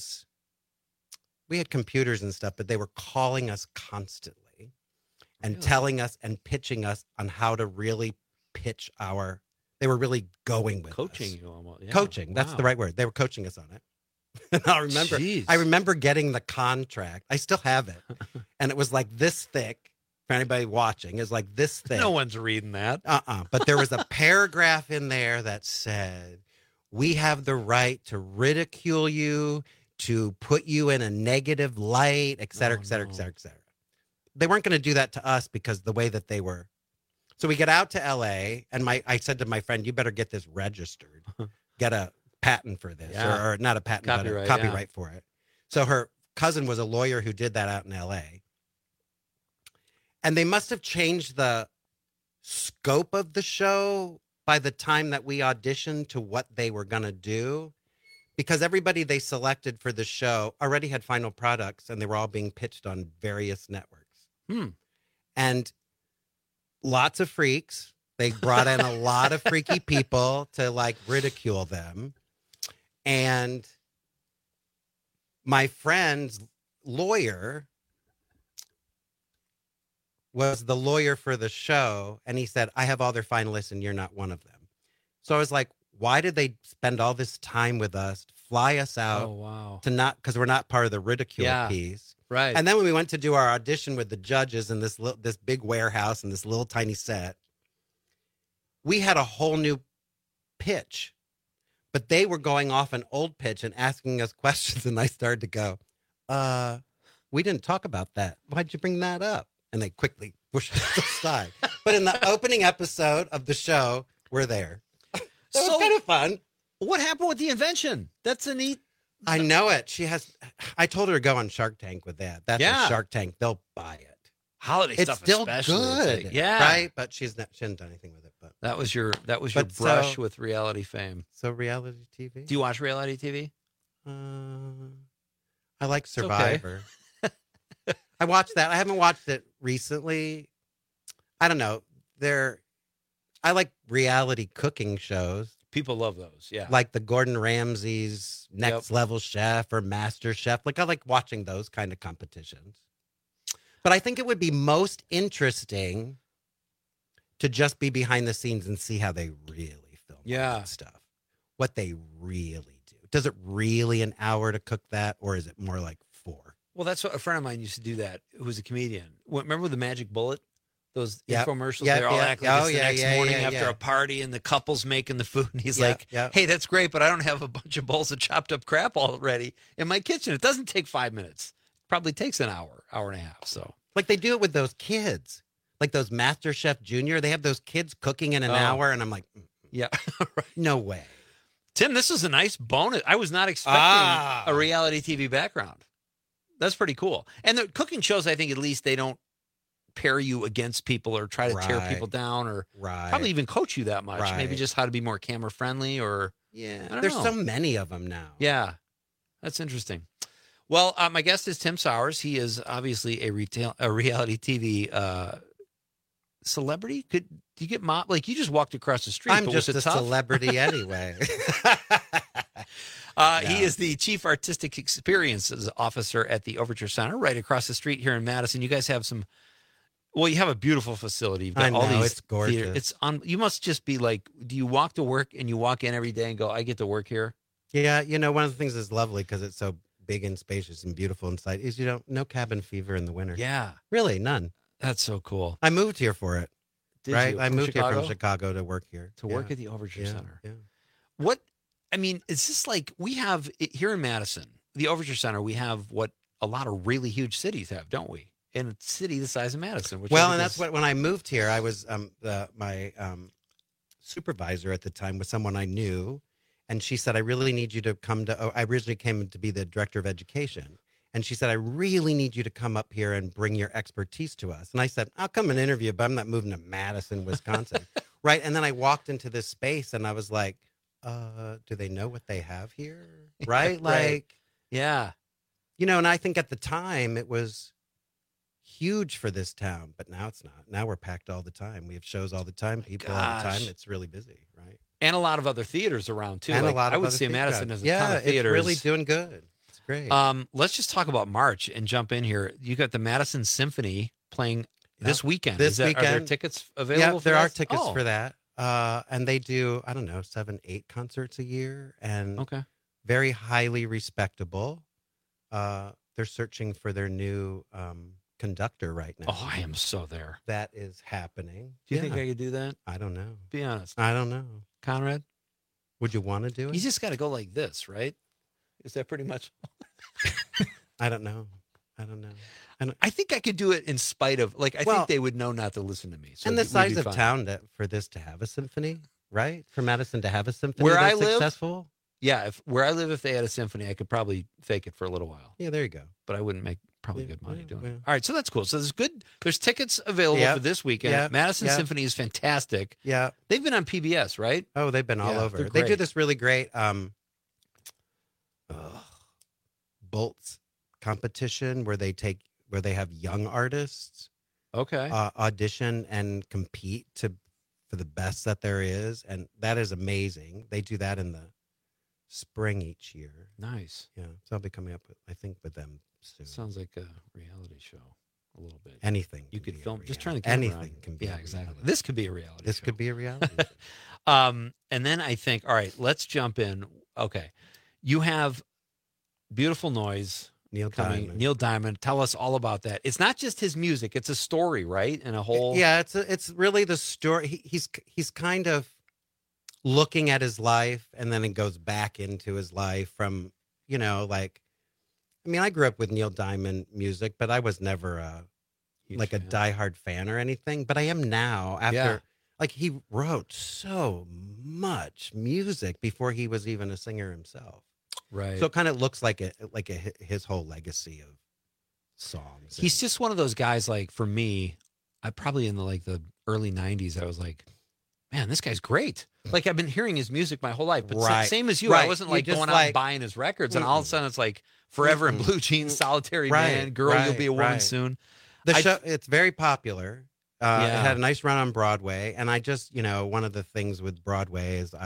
we had computers and stuff, but they were calling us constantly and telling us and pitching us on how to really pitch they were really going with coaching us. You almost. Yeah. Coaching. That's the right word. They were coaching us on it. And I remember getting the contract. I still have it. And it was like this thick. For anybody watching, is like this thick. No one's reading that. But there was a paragraph in there that said, we have the right to ridicule you, to put you in a negative light, et cetera, et cetera, et cetera, et cetera. They weren't going to do that to us because the way that they were. So we get out to LA, and I said to my friend, you better get this registered. Get a patent for this, Yeah. or not a patent, Copyright, but a copyright for it. So her cousin was a lawyer who did that out in L.A. And they must have changed the scope of the show by the time that we auditioned to what they were going to do, because everybody they selected for the show already had final products and they were all being pitched on various networks. And lots of freaks. They brought in a lot of freaky people to like ridicule them. And my friend's lawyer was the lawyer for the show. And he said, I have all their finalists and you're not one of them. So I was like, why did they spend all this time with us, fly us out to not, because we're not part of the ridicule piece. Right. And then when we went to do our audition with the judges in this big warehouse and this little tiny set, we had a whole new pitch, but they were going off an old pitch and asking us questions. And I started to go, we didn't talk about that. Why'd you bring that up? And they quickly pushed it aside. But in the opening episode of the show, we're there. So it was kind of fun. What happened with the invention? That's a neat. I know it. I told her to go on Shark Tank with that. That's a Shark Tank. They'll buy it. Holiday It's stuff, still especially. good. It's like, Right? But she hasn't done anything with it. But that was your But brush so- with reality fame. So reality TV? Do you watch reality TV? I like It's okay. Survivor. I watched that. I haven't watched it recently. I don't know. I like reality cooking shows. People love those. Yeah. Like the Gordon Ramsay's Next Level Chef or Master Chef. Like I like watching those kind of competitions. But I think it would be most interesting to just be behind the scenes and see how they really film all that stuff. What they really do. Does it really an hour to cook that, or is it more like 4? Well, that's what a friend of mine used to do that, who was a comedian. Remember the Magic Bullet? Those Yep. infomercials? Yep, They're all yep. acting like Oh, it's the yeah, next yeah, morning yeah, after yeah. a party and the couple's making the food. And he's Yep, like, yep. hey, that's great, but I don't have a bunch of bowls of chopped up crap already in my kitchen. It doesn't take 5 minutes. It probably takes an hour and a half. So, Like they do it with those kids. Like those Master Chef Junior. They have those kids cooking in an hour. And I'm like, yeah. no way. Tim, this is a nice bonus. I was not expecting a reality TV background. That's pretty cool. And the cooking shows, I think at least they don't pair you against people or try to tear Right. people down or Right. probably even coach you that much. Right. Maybe just how to be more camera friendly or Yeah. I don't There's know. so many of them now. Yeah, that's interesting. Well, my guest is Tim Sowers. He is obviously a reality TV celebrity. Do you get mobbed? Like you just walked across the street. I'm but just was a it tough? celebrity anyway. He is the Chief Artistic Experiences Officer at the Overture Center, right across the street here in Madison. You guys have some. Well, you have a beautiful facility. You've got I know, all these it's gorgeous. theater- It's on. You must just be like. Do you walk to work and you walk in every day and go, "I get to work here"? Yeah, one of the things that's lovely because it's so big and spacious and beautiful inside is no cabin fever in the winter. Yeah, really none. That's so cool. I moved here for it. Did right, you? I From moved here Chicago? from Chicago to work here. To work at the Overture Center. Yeah. What? I mean, is this like we have here in Madison, the Overture Center? We have what a lot of really huge cities have, don't we? In a city the size of Madison. Which Well, and that's what when I moved here, I was my supervisor at the time was someone I knew, and she said, "I really need you to come to." I originally came to be the director of education, and she said, "I really need you to come up here and bring your expertise to us." And I said, "I'll come and interview, but I'm not moving to Madison, Wisconsin." Right? And then I walked into this space, and I was like, "Do they know what they have here?" Right? Like, yeah, and I think at the time it was huge for this town, but now it's not. Now we're packed all the time. We have shows all the time, people all the time. Gosh. It's really busy, right? and a lot of other theaters around too. And Like, a lot of I would other say theater Madison jobs. has a ton of theaters. It's really doing good. It's great. Let's just talk about March and jump in here. You got the Madison Symphony playing this weekend. This Are there weekend. tickets available? Yeah, there for are that? tickets Oh, for that. And they do, 7-8 concerts a year, and Okay. very highly respectable. They're searching for their new conductor right now. Oh, I am so there. That is happening. Do you think I could do that? I don't know. Be honest. I don't know. Conrad? Would you want to do it? You just got to go like this, right? Is that pretty much? I don't know. I think I could do it in spite of, like, I Well- think they would know not to listen to me. So And the we'd be size of fine. town for this to have a symphony, right? For Madison to have a symphony Where I that's live, successful. Yeah, where I live, if they had a symphony, I could probably fake it for a little while. Yeah, there you go. But I wouldn't make probably good money doing it. All right, so that's cool. So there's tickets available for this weekend. Yep. Madison Yep. Symphony is fantastic. Yeah. They've been on PBS, right? Oh, they've been all over. they're They do great. this really great Bolts competition where they have young artists audition and compete for the best that there is, and that is amazing. They do that in the spring each year. Nice. Yeah, so I'll be coming up with them soon. Sounds like a reality show a little bit. Anything you could film. Just reality. trying to Anything can be. Yeah, a exactly. reality. This could be a reality. This could be a reality. And then I think, all right, let's jump in. Okay, you have Beautiful Noise. Neil coming. Diamond. Neil Diamond. Tell us all about that. It's not just his music; it's a story, right? And a whole. Yeah, it's really the story. He's kind of looking at his life, and then it goes back into his life from I grew up with Neil Diamond music, but I was never a diehard fan or anything. But I am now after he wrote so much music before he was even a singer himself. Right. So it kind of looks like his whole legacy of songs. He's just one of those guys. Like for me, I probably in the early '90s, I was like, man, this guy's great. Like I've been hearing his music my whole life, but same as you, I wasn't going out and buying his records, and all of a sudden it's like Forever in Blue Jeans, Solitary Man, Girl, You'll Be a Woman Soon. The show, it's very popular. It had a nice run on Broadway, and I just, one of the things with Broadway is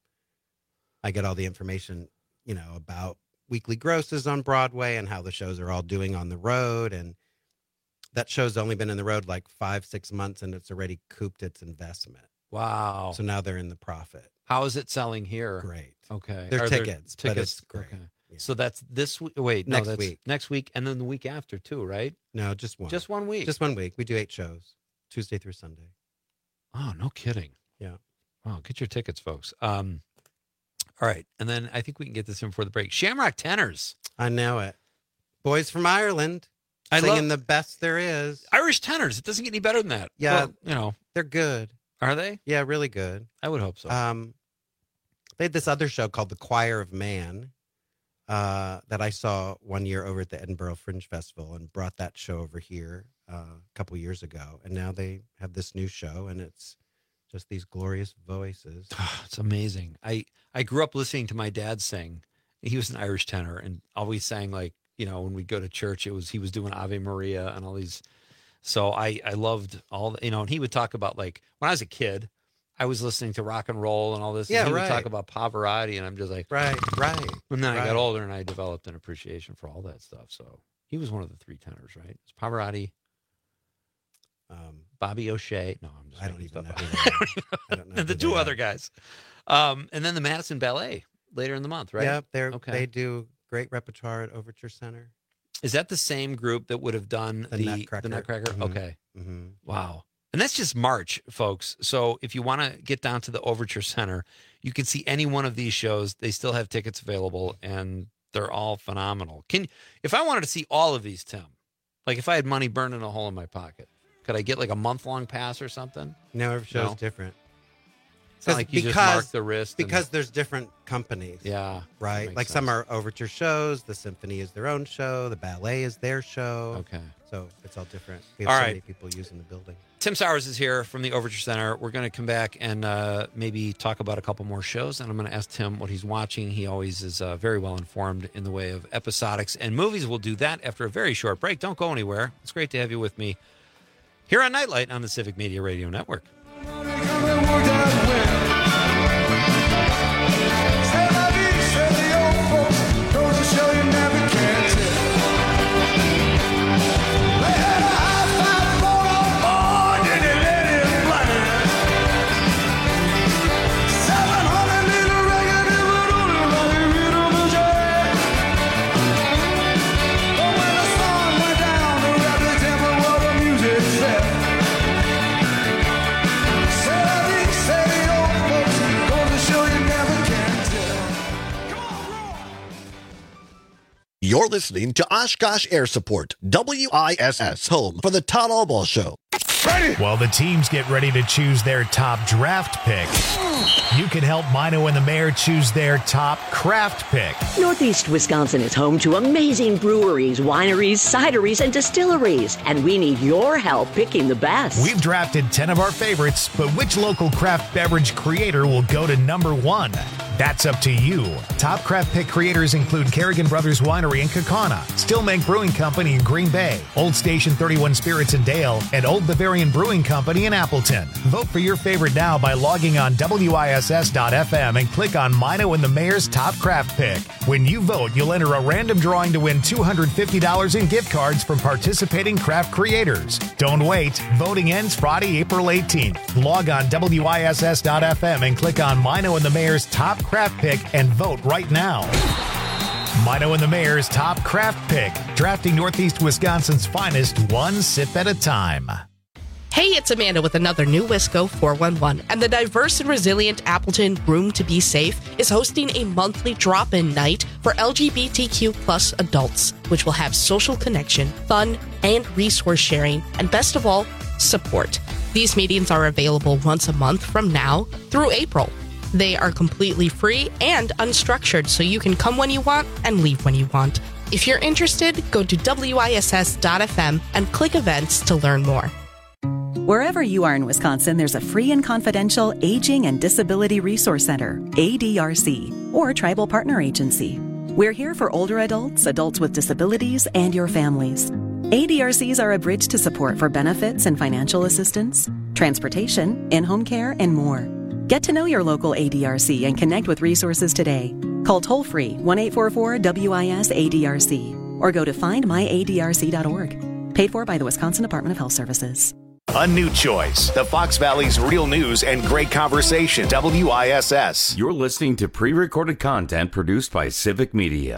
I get all the information, about weekly grosses on Broadway and how the shows are all doing on the road, and that show's only been in the road like 5-6 months, and it's already couped its investment. Wow! So now they're in the profit. How is it selling here? Great. Okay. They're tickets, but it's great. Okay. Yeah. So that's this week. Wait, no, that's week. Next week, and then the week after too, right? No, just one. Just 1 week. Just 1 week. We do 8 shows, Tuesday through Sunday. Oh, no kidding. Yeah. Wow, get your tickets, folks. All right, and then I think we can get this in before the break. Shamrock Tenors. I know it. Boys from Ireland. Singing the best there is. Irish tenors. It doesn't get any better than that. Yeah. Well, they're good. Are they? Yeah, really good. I would hope so. They had this other show called The Choir of Man that I saw one year over at the Edinburgh Fringe Festival and brought that show over here a couple years ago. And now they have this new show, and it's just these glorious voices. It's amazing. I grew up listening to my dad sing. He was an Irish tenor and always sang when we go to church, he was doing Ave Maria and all these. So I loved all and he would talk about when I was a kid, I was listening to rock and roll and all this. Yeah, and he right. would talk about Pavarotti, and I'm just like, right. And then I got older and I developed an appreciation for all that stuff. So he was one of the 3 tenors, right? It's Pavarotti, Bobby O'Shea. No, I'm just I don't even know. I don't know. The 2 other guys. And then the Madison Ballet later in the month, right? Yeah, they do great repertoire at Overture Center. Is that the same group that would have done the Nutcracker? Mm-hmm. Okay. Mm-hmm. Wow. And that's just March, folks. So if you want to get down to the Overture Center, you can see any one of these shows. They still have tickets available, and they're all phenomenal. If I wanted to see all of these, Tim, if I had money burning a hole in my pocket, could I get a month-long pass or something? No, every show's different. It's not like you just mark the wrist. Because there's different companies. Yeah. Right? Some are Overture shows. The symphony is their own show. The ballet is their show. Okay. So it's all different. We have so many people using the building. Tim Sowers is here from the Overture Center. We're going to come back and maybe talk about a couple more shows, and I'm going to ask Tim what he's watching. He always is very well informed in the way of episodics and movies. We'll do that after a very short break. Don't go anywhere. It's great to have you with me here on Nightlight on the Civic Media Radio Network. You're listening to Oshkosh Air Support, WISS, home for the Todd Albaugh Show. Ready. While the teams get ready to choose their top draft pick, you can help Mino and the Mayor choose their top craft pick. Northeast Wisconsin is home to amazing breweries, wineries, cideries, and distilleries, and we need your help picking the best. We've drafted 10 of our favorites, but which local craft beverage creator will go to number 1? That's up to you. Top craft pick creators include Kerrigan Brothers Winery in Kaukauna, Stillmank Brewing Company in Green Bay, Old Station 31 Spirits in Dale, and Old Bavarian Brewing Company in Appleton. Vote for your favorite now by logging on WISS.FM and click on Mino and the Mayor's Top Craft Pick. When you vote, you'll enter a random drawing to win $250 in gift cards from participating craft creators. Don't wait. Voting ends Friday, April 18th. Log on WISS.FM and click on Mino and the Mayor's Top Craft Pick and vote right now. Mino and the Mayor's Top Craft Pick, drafting Northeast Wisconsin's finest one sip at a time. Hey, it's Amanda with another new Wisco 411, and the diverse and resilient Appleton Room to Be Safe is hosting a monthly drop-in night for LGBTQ plus adults, which will have social connection, fun, and resource sharing, and best of all, support. These meetings are available once a month from now through April. They are completely free and unstructured, so you can come when you want and leave when you want. If you're interested, go to WISS.FM and click events to learn more. Wherever you are in Wisconsin, there's a free and confidential Aging and Disability Resource Center, ADRC, or Tribal Partner Agency. We're here for older adults, adults with disabilities, and your families. ADRCs are a bridge to support for benefits and financial assistance, transportation, in-home care, and more. Get to know your local ADRC and connect with resources today. Call toll-free 1-844-WIS-ADRC or go to findmyadrc.org. Paid for by the Wisconsin Department of Health Services. A new choice. The Fox Valley's real news and great conversation. WISS. You're listening to pre-recorded content produced by Civic Media.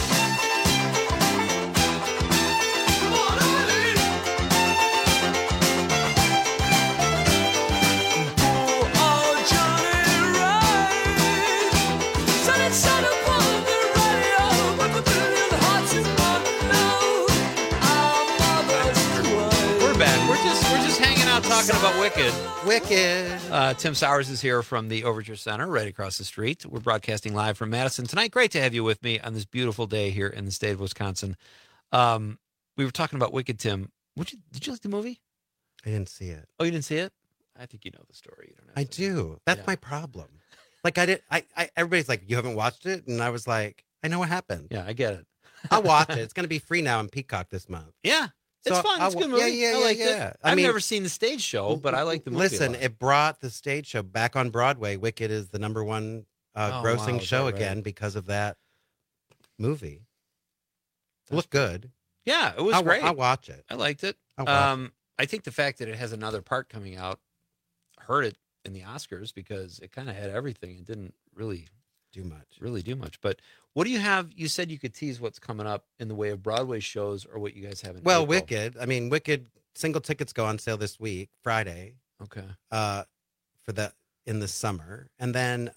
Talking about Wicked. Wicked. Tim Sowers is here from the Overture Center right across the street. We're broadcasting live from Madison tonight. Great to have you with me on this beautiful day here in the state of Wisconsin. We were talking about Wicked, Tim. Did you like the movie? I didn't see it. Oh, you didn't see it? I think you know the story. You don't have I do. That's my problem. Like everybody's like, you haven't watched it? And I was like, I know what happened. Yeah, I get it. I'll watch it. It's going to be free now on Peacock this month. Yeah. So it's fun. It's a good movie. Yeah, I liked yeah. it. I've never seen the stage show, but I like the movie. Listen, it brought the stage show back on Broadway. Wicked is the number one grossing show again because of that movie. It looked good. Yeah, it was great. I'll watch it. I liked it. I think the fact that it has another part coming out hurt it in the Oscars because it kind of had everything and didn't really do much. But what do you have? You said you could tease what's coming up in the way of Broadway shows or what you guys have in April. Wicked. I mean, Wicked single tickets go on sale this week, Friday. Okay. For the in the summer. And then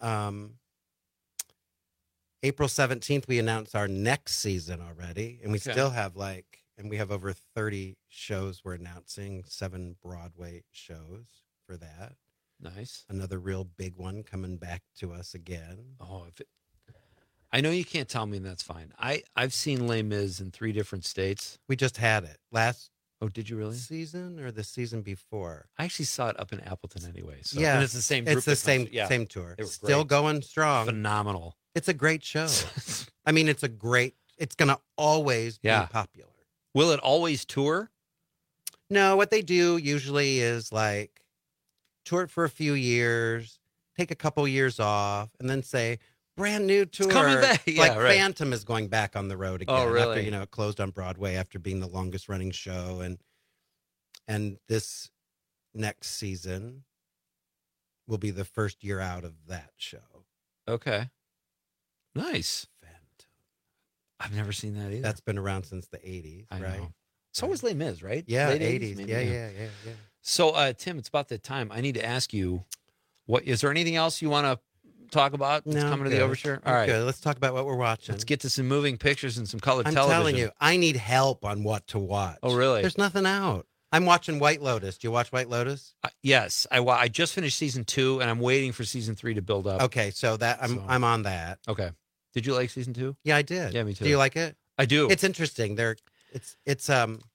April 17th, we announced our next season already. And we still have we have over 30 shows we're announcing, 7 Broadway shows for that. Nice. Another real big one coming back to us again. Oh, I know you can't tell me, and that's fine. I've seen Les Mis in 3 different states. We just had it last. Oh, did you really? Season or the season before? I actually saw it up in Appleton anyway. So. Yeah, and it's the same group. It's the same tour. It was still great. going strong. Phenomenal. It's a great show. I mean, it's going to always be popular. Will it always tour? No, what they do usually is tour it for a few years, take a couple years off, and then say, brand new tour. It's coming back. Yeah, right. Phantom is going back on the road again. Oh, really? After, it closed on Broadway after being the longest running show. And this next season will be the first year out of that show. Okay. Nice. Phantom. I've never seen that either. That's been around since the 80s, right? Know. So was Les Mis, right? Yeah, late 80s. maybe? Yeah. So, Tim, it's about that time. I need to ask you, is there anything else you want to talk about that's coming to the Overture? All right. Good. Let's talk about what we're watching. Let's get to some moving pictures and some colored television. I'm telling you, I need help on what to watch. Oh, really? There's nothing out. I'm watching White Lotus. Do you watch White Lotus? Yes, I just finished season 2, and I'm waiting for season 3 to build up. Okay, so I'm on that. Okay. Did you like season 2? Yeah, I did. Yeah, me too. Do you like it? I do. It's interesting. It's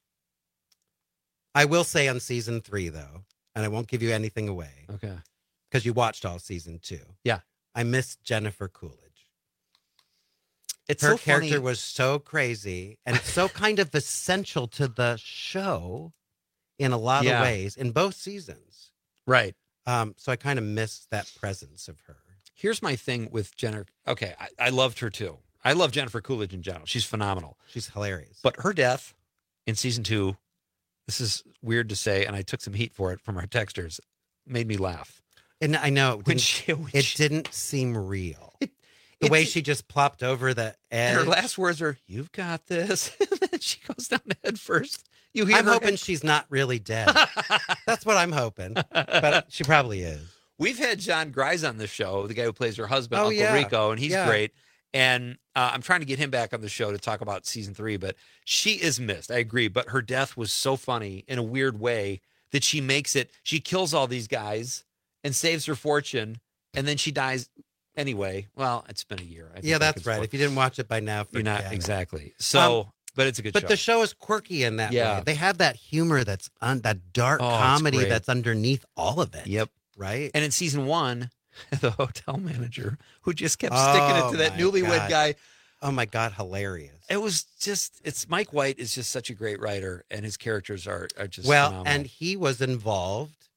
I will say on season 3 though, and I won't give you anything away. Okay. Because you watched all season 2. Yeah. I miss Jennifer Coolidge. It's Her so character funny. was so crazy and so kind of essential to the show in a lot of ways in both seasons. Right. So I kind of miss that presence of her. Here's my thing with Jennifer. Okay, I loved her too. I love Jennifer Coolidge in general. She's phenomenal. She's hilarious. But her death in season 2, this is weird to say, and I took some heat for it from our texters, made me laugh. And I know it didn't seem real. The way she just plopped over the edge. Her last words are, "You've got this." And then she goes down head first. I'm hoping she's not really dead. That's what I'm hoping. But she probably is. We've had John Grise on the show, the guy who plays her husband, Oh, Uncle yeah. Rico, and he's Yeah. great. And I'm trying to get him back on the show to talk about season 3, but she is missed. I agree. But her death was so funny in a weird way that she kills all these guys and saves her fortune, and then she dies anyway. Well, it's been a year. I think Yeah, back that's and right. forth. If you didn't watch it by now, You're not forget it. exactly. So, but it's a good show. But the show is quirky in that way. They have that humor that's that dark Oh, it's comedy great. that's underneath all of it. Yep. Right? And in season 1, the hotel manager who just kept sticking it to that newlywed guy. Oh my God, hilarious. It was just, Mike White is just such a great writer, and his characters are just Well, phenomenal. and he was involved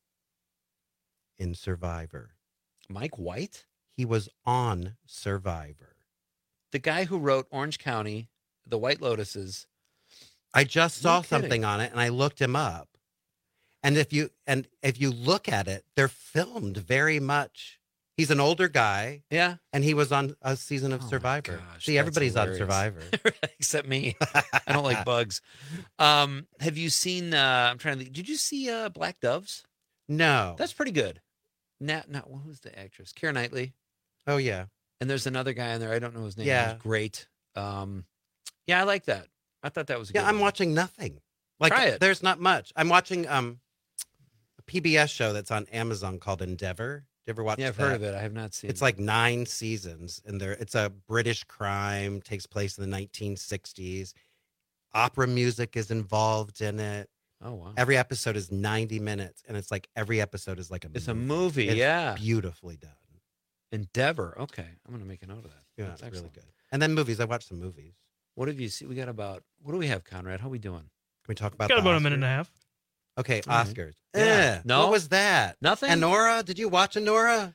in Survivor. Mike White? He was on Survivor. The guy who wrote Orange County, The White Lotuses. I just saw No kidding. something on it and I looked him up. And if you look at it, they're filmed very much. He's an older guy. Yeah. And he was on a season of Survivor. See, that's everybody's on hilarious. Survivor. Except me. I don't like bugs. Have you seen, I'm trying to think, did you see Black Doves? No. That's pretty good. Who's the actress? Keira Knightley. Oh, yeah. And there's another guy in there. I don't know his name. Yeah. He's great. Yeah, I like that. I thought that was a good Yeah, I'm one. watching nothing. Like, Try it. There's not much. I'm watching a PBS show that's on Amazon called Endeavor. Did you ever watch that? Yeah, I've heard of it. I have not seen It's it. like 9 seasons, and it's a British crime, takes place in the 1960s. Opera music is involved in it. Oh, wow. Every episode is 90 minutes, and it's like every episode is like a movie. It's a movie, It's yeah. beautifully done. Endeavor. Okay. I'm going to make a note of that. Yeah, That's it's really excellent. good. And then movies. I watched some movies. What have you seen? We got what do we have, Conrad? How we doing? Can we talk about Got the about a Oscars? minute and a half. Okay, All right. Oscars. Yeah. No? What was that? Nothing? Anora? Did you watch Anora?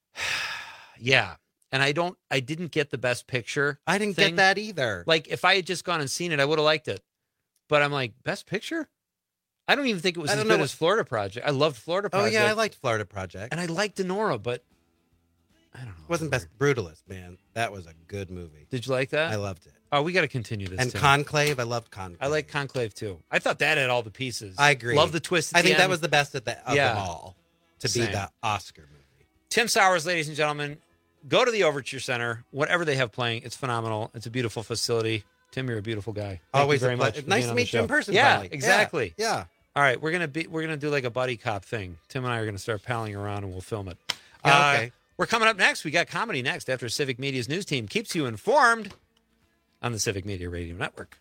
Yeah. And I didn't get the best picture. I didn't thing. get that either. Like, if I had just gone and seen it, I would have liked it. But I'm like, best picture? I don't even think it was I as don't good know as Florida Project. I loved Florida Oh, Project. yeah, I liked Florida Project. And I liked Anora, but I don't know. It wasn't best. Brutalist, man. That was a good movie. Did you like that? I loved it. Oh, we got to continue this. And Tim. Conclave, I loved Conclave. I like Conclave too. I thought that had all the pieces. I agree. Love the twist. At I the think that end. was the best of them all to Same. be the Oscar movie. Tim Sowers, ladies and gentlemen, go to the Overture Center. Whatever they have playing, it's phenomenal. It's a beautiful facility. Tim, you're a beautiful guy. Thank Always you very a much. pleasure. for Nice being to on the meet you in show. person, Yeah, finally. exactly. Yeah. All right, we're gonna do like a buddy cop thing. Tim and I are gonna start palling around and we'll film it. Yeah, okay. We're coming up next. We got comedy next after Civic Media's news team keeps you informed on the Civic Media Radio Network.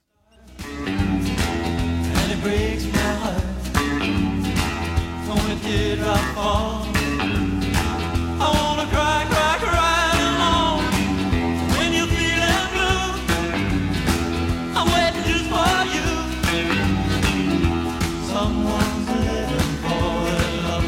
And it breaks my heart when a teardrop falls. I wanna cry, cry, cry along when you're feeling blue. I'm waiting just for you. Someone's living for love.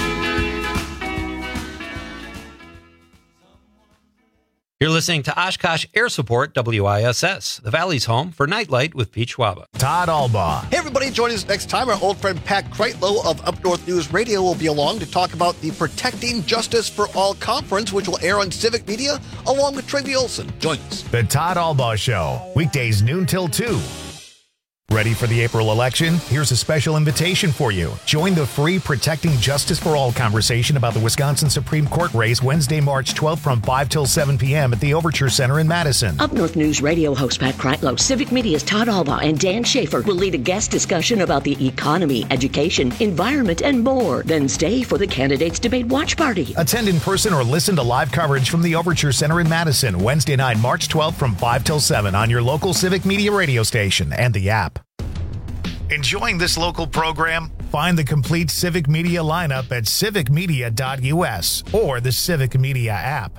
You're listening to Oshkosh Air Support WISS, the Valley's home for Nightlight with Pete Schwaba. Todd Albaugh. Hey, everybody, join us next time. Our old friend Pat Kreitlow of Up North News Radio will be along to talk about the Protecting Justice for All conference, which will air on Civic Media, along with Tracy Olson. Join us. The Todd Albaugh Show, weekdays noon till 2. Ready for the April election? Here's a special invitation for you. Join the free Protecting Justice for All conversation about the Wisconsin Supreme Court race Wednesday, March 12th from 5 till 7 p.m. at the Overture Center in Madison. Up North News radio host Pat Kreitlow, Civic Media's Todd Alba, and Dan Schaefer will lead a guest discussion about the economy, education, environment, and more. Then stay for the Candidates Debate Watch Party. Attend in person or listen to live coverage from the Overture Center in Madison, Wednesday night, March 12th from 5 till 7 on your local Civic Media radio station and the app. Enjoying this local program? Find the complete Civic Media lineup at civicmedia.us or the Civic Media app.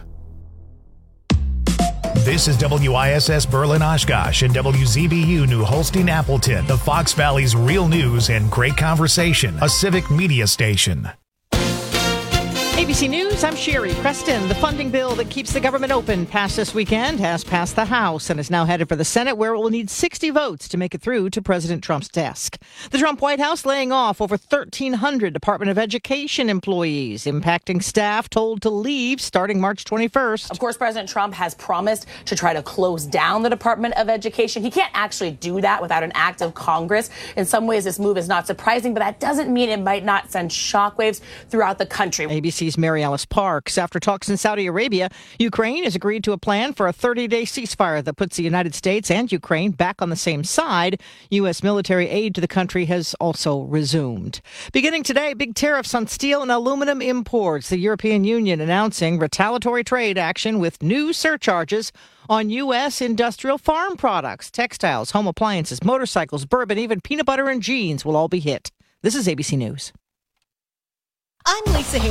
This is WISS Berlin Oshkosh and WZBU New Holstein Appleton, the Fox Valley's real news and great conversation, a Civic Media station. ABC News, I'm Sherry Preston. The funding bill that keeps the government open passed this weekend has passed the House and is now headed for the Senate, where it will need 60 votes to make it through to President Trump's desk. The Trump White House laying off over 1,300 Department of Education employees, impacting staff told to leave starting March 21st. Of course, President Trump has promised to try to close down the Department of Education. He can't actually do that without an act of Congress. In some ways, this move is not surprising, but that doesn't mean it might not send shockwaves throughout the country. ABC's Mary Alice Parks. After talks in Saudi Arabia, Ukraine has agreed to a plan for a 30-day ceasefire that puts the United States and Ukraine back on the same side. U.S. military aid to the country has also resumed. Beginning today, big tariffs on steel and aluminum imports. The European Union announcing retaliatory trade action with new surcharges on U.S. industrial farm products, textiles, home appliances, motorcycles, bourbon, even peanut butter and jeans will all be hit. This is ABC News. I'm Lisa Hayes.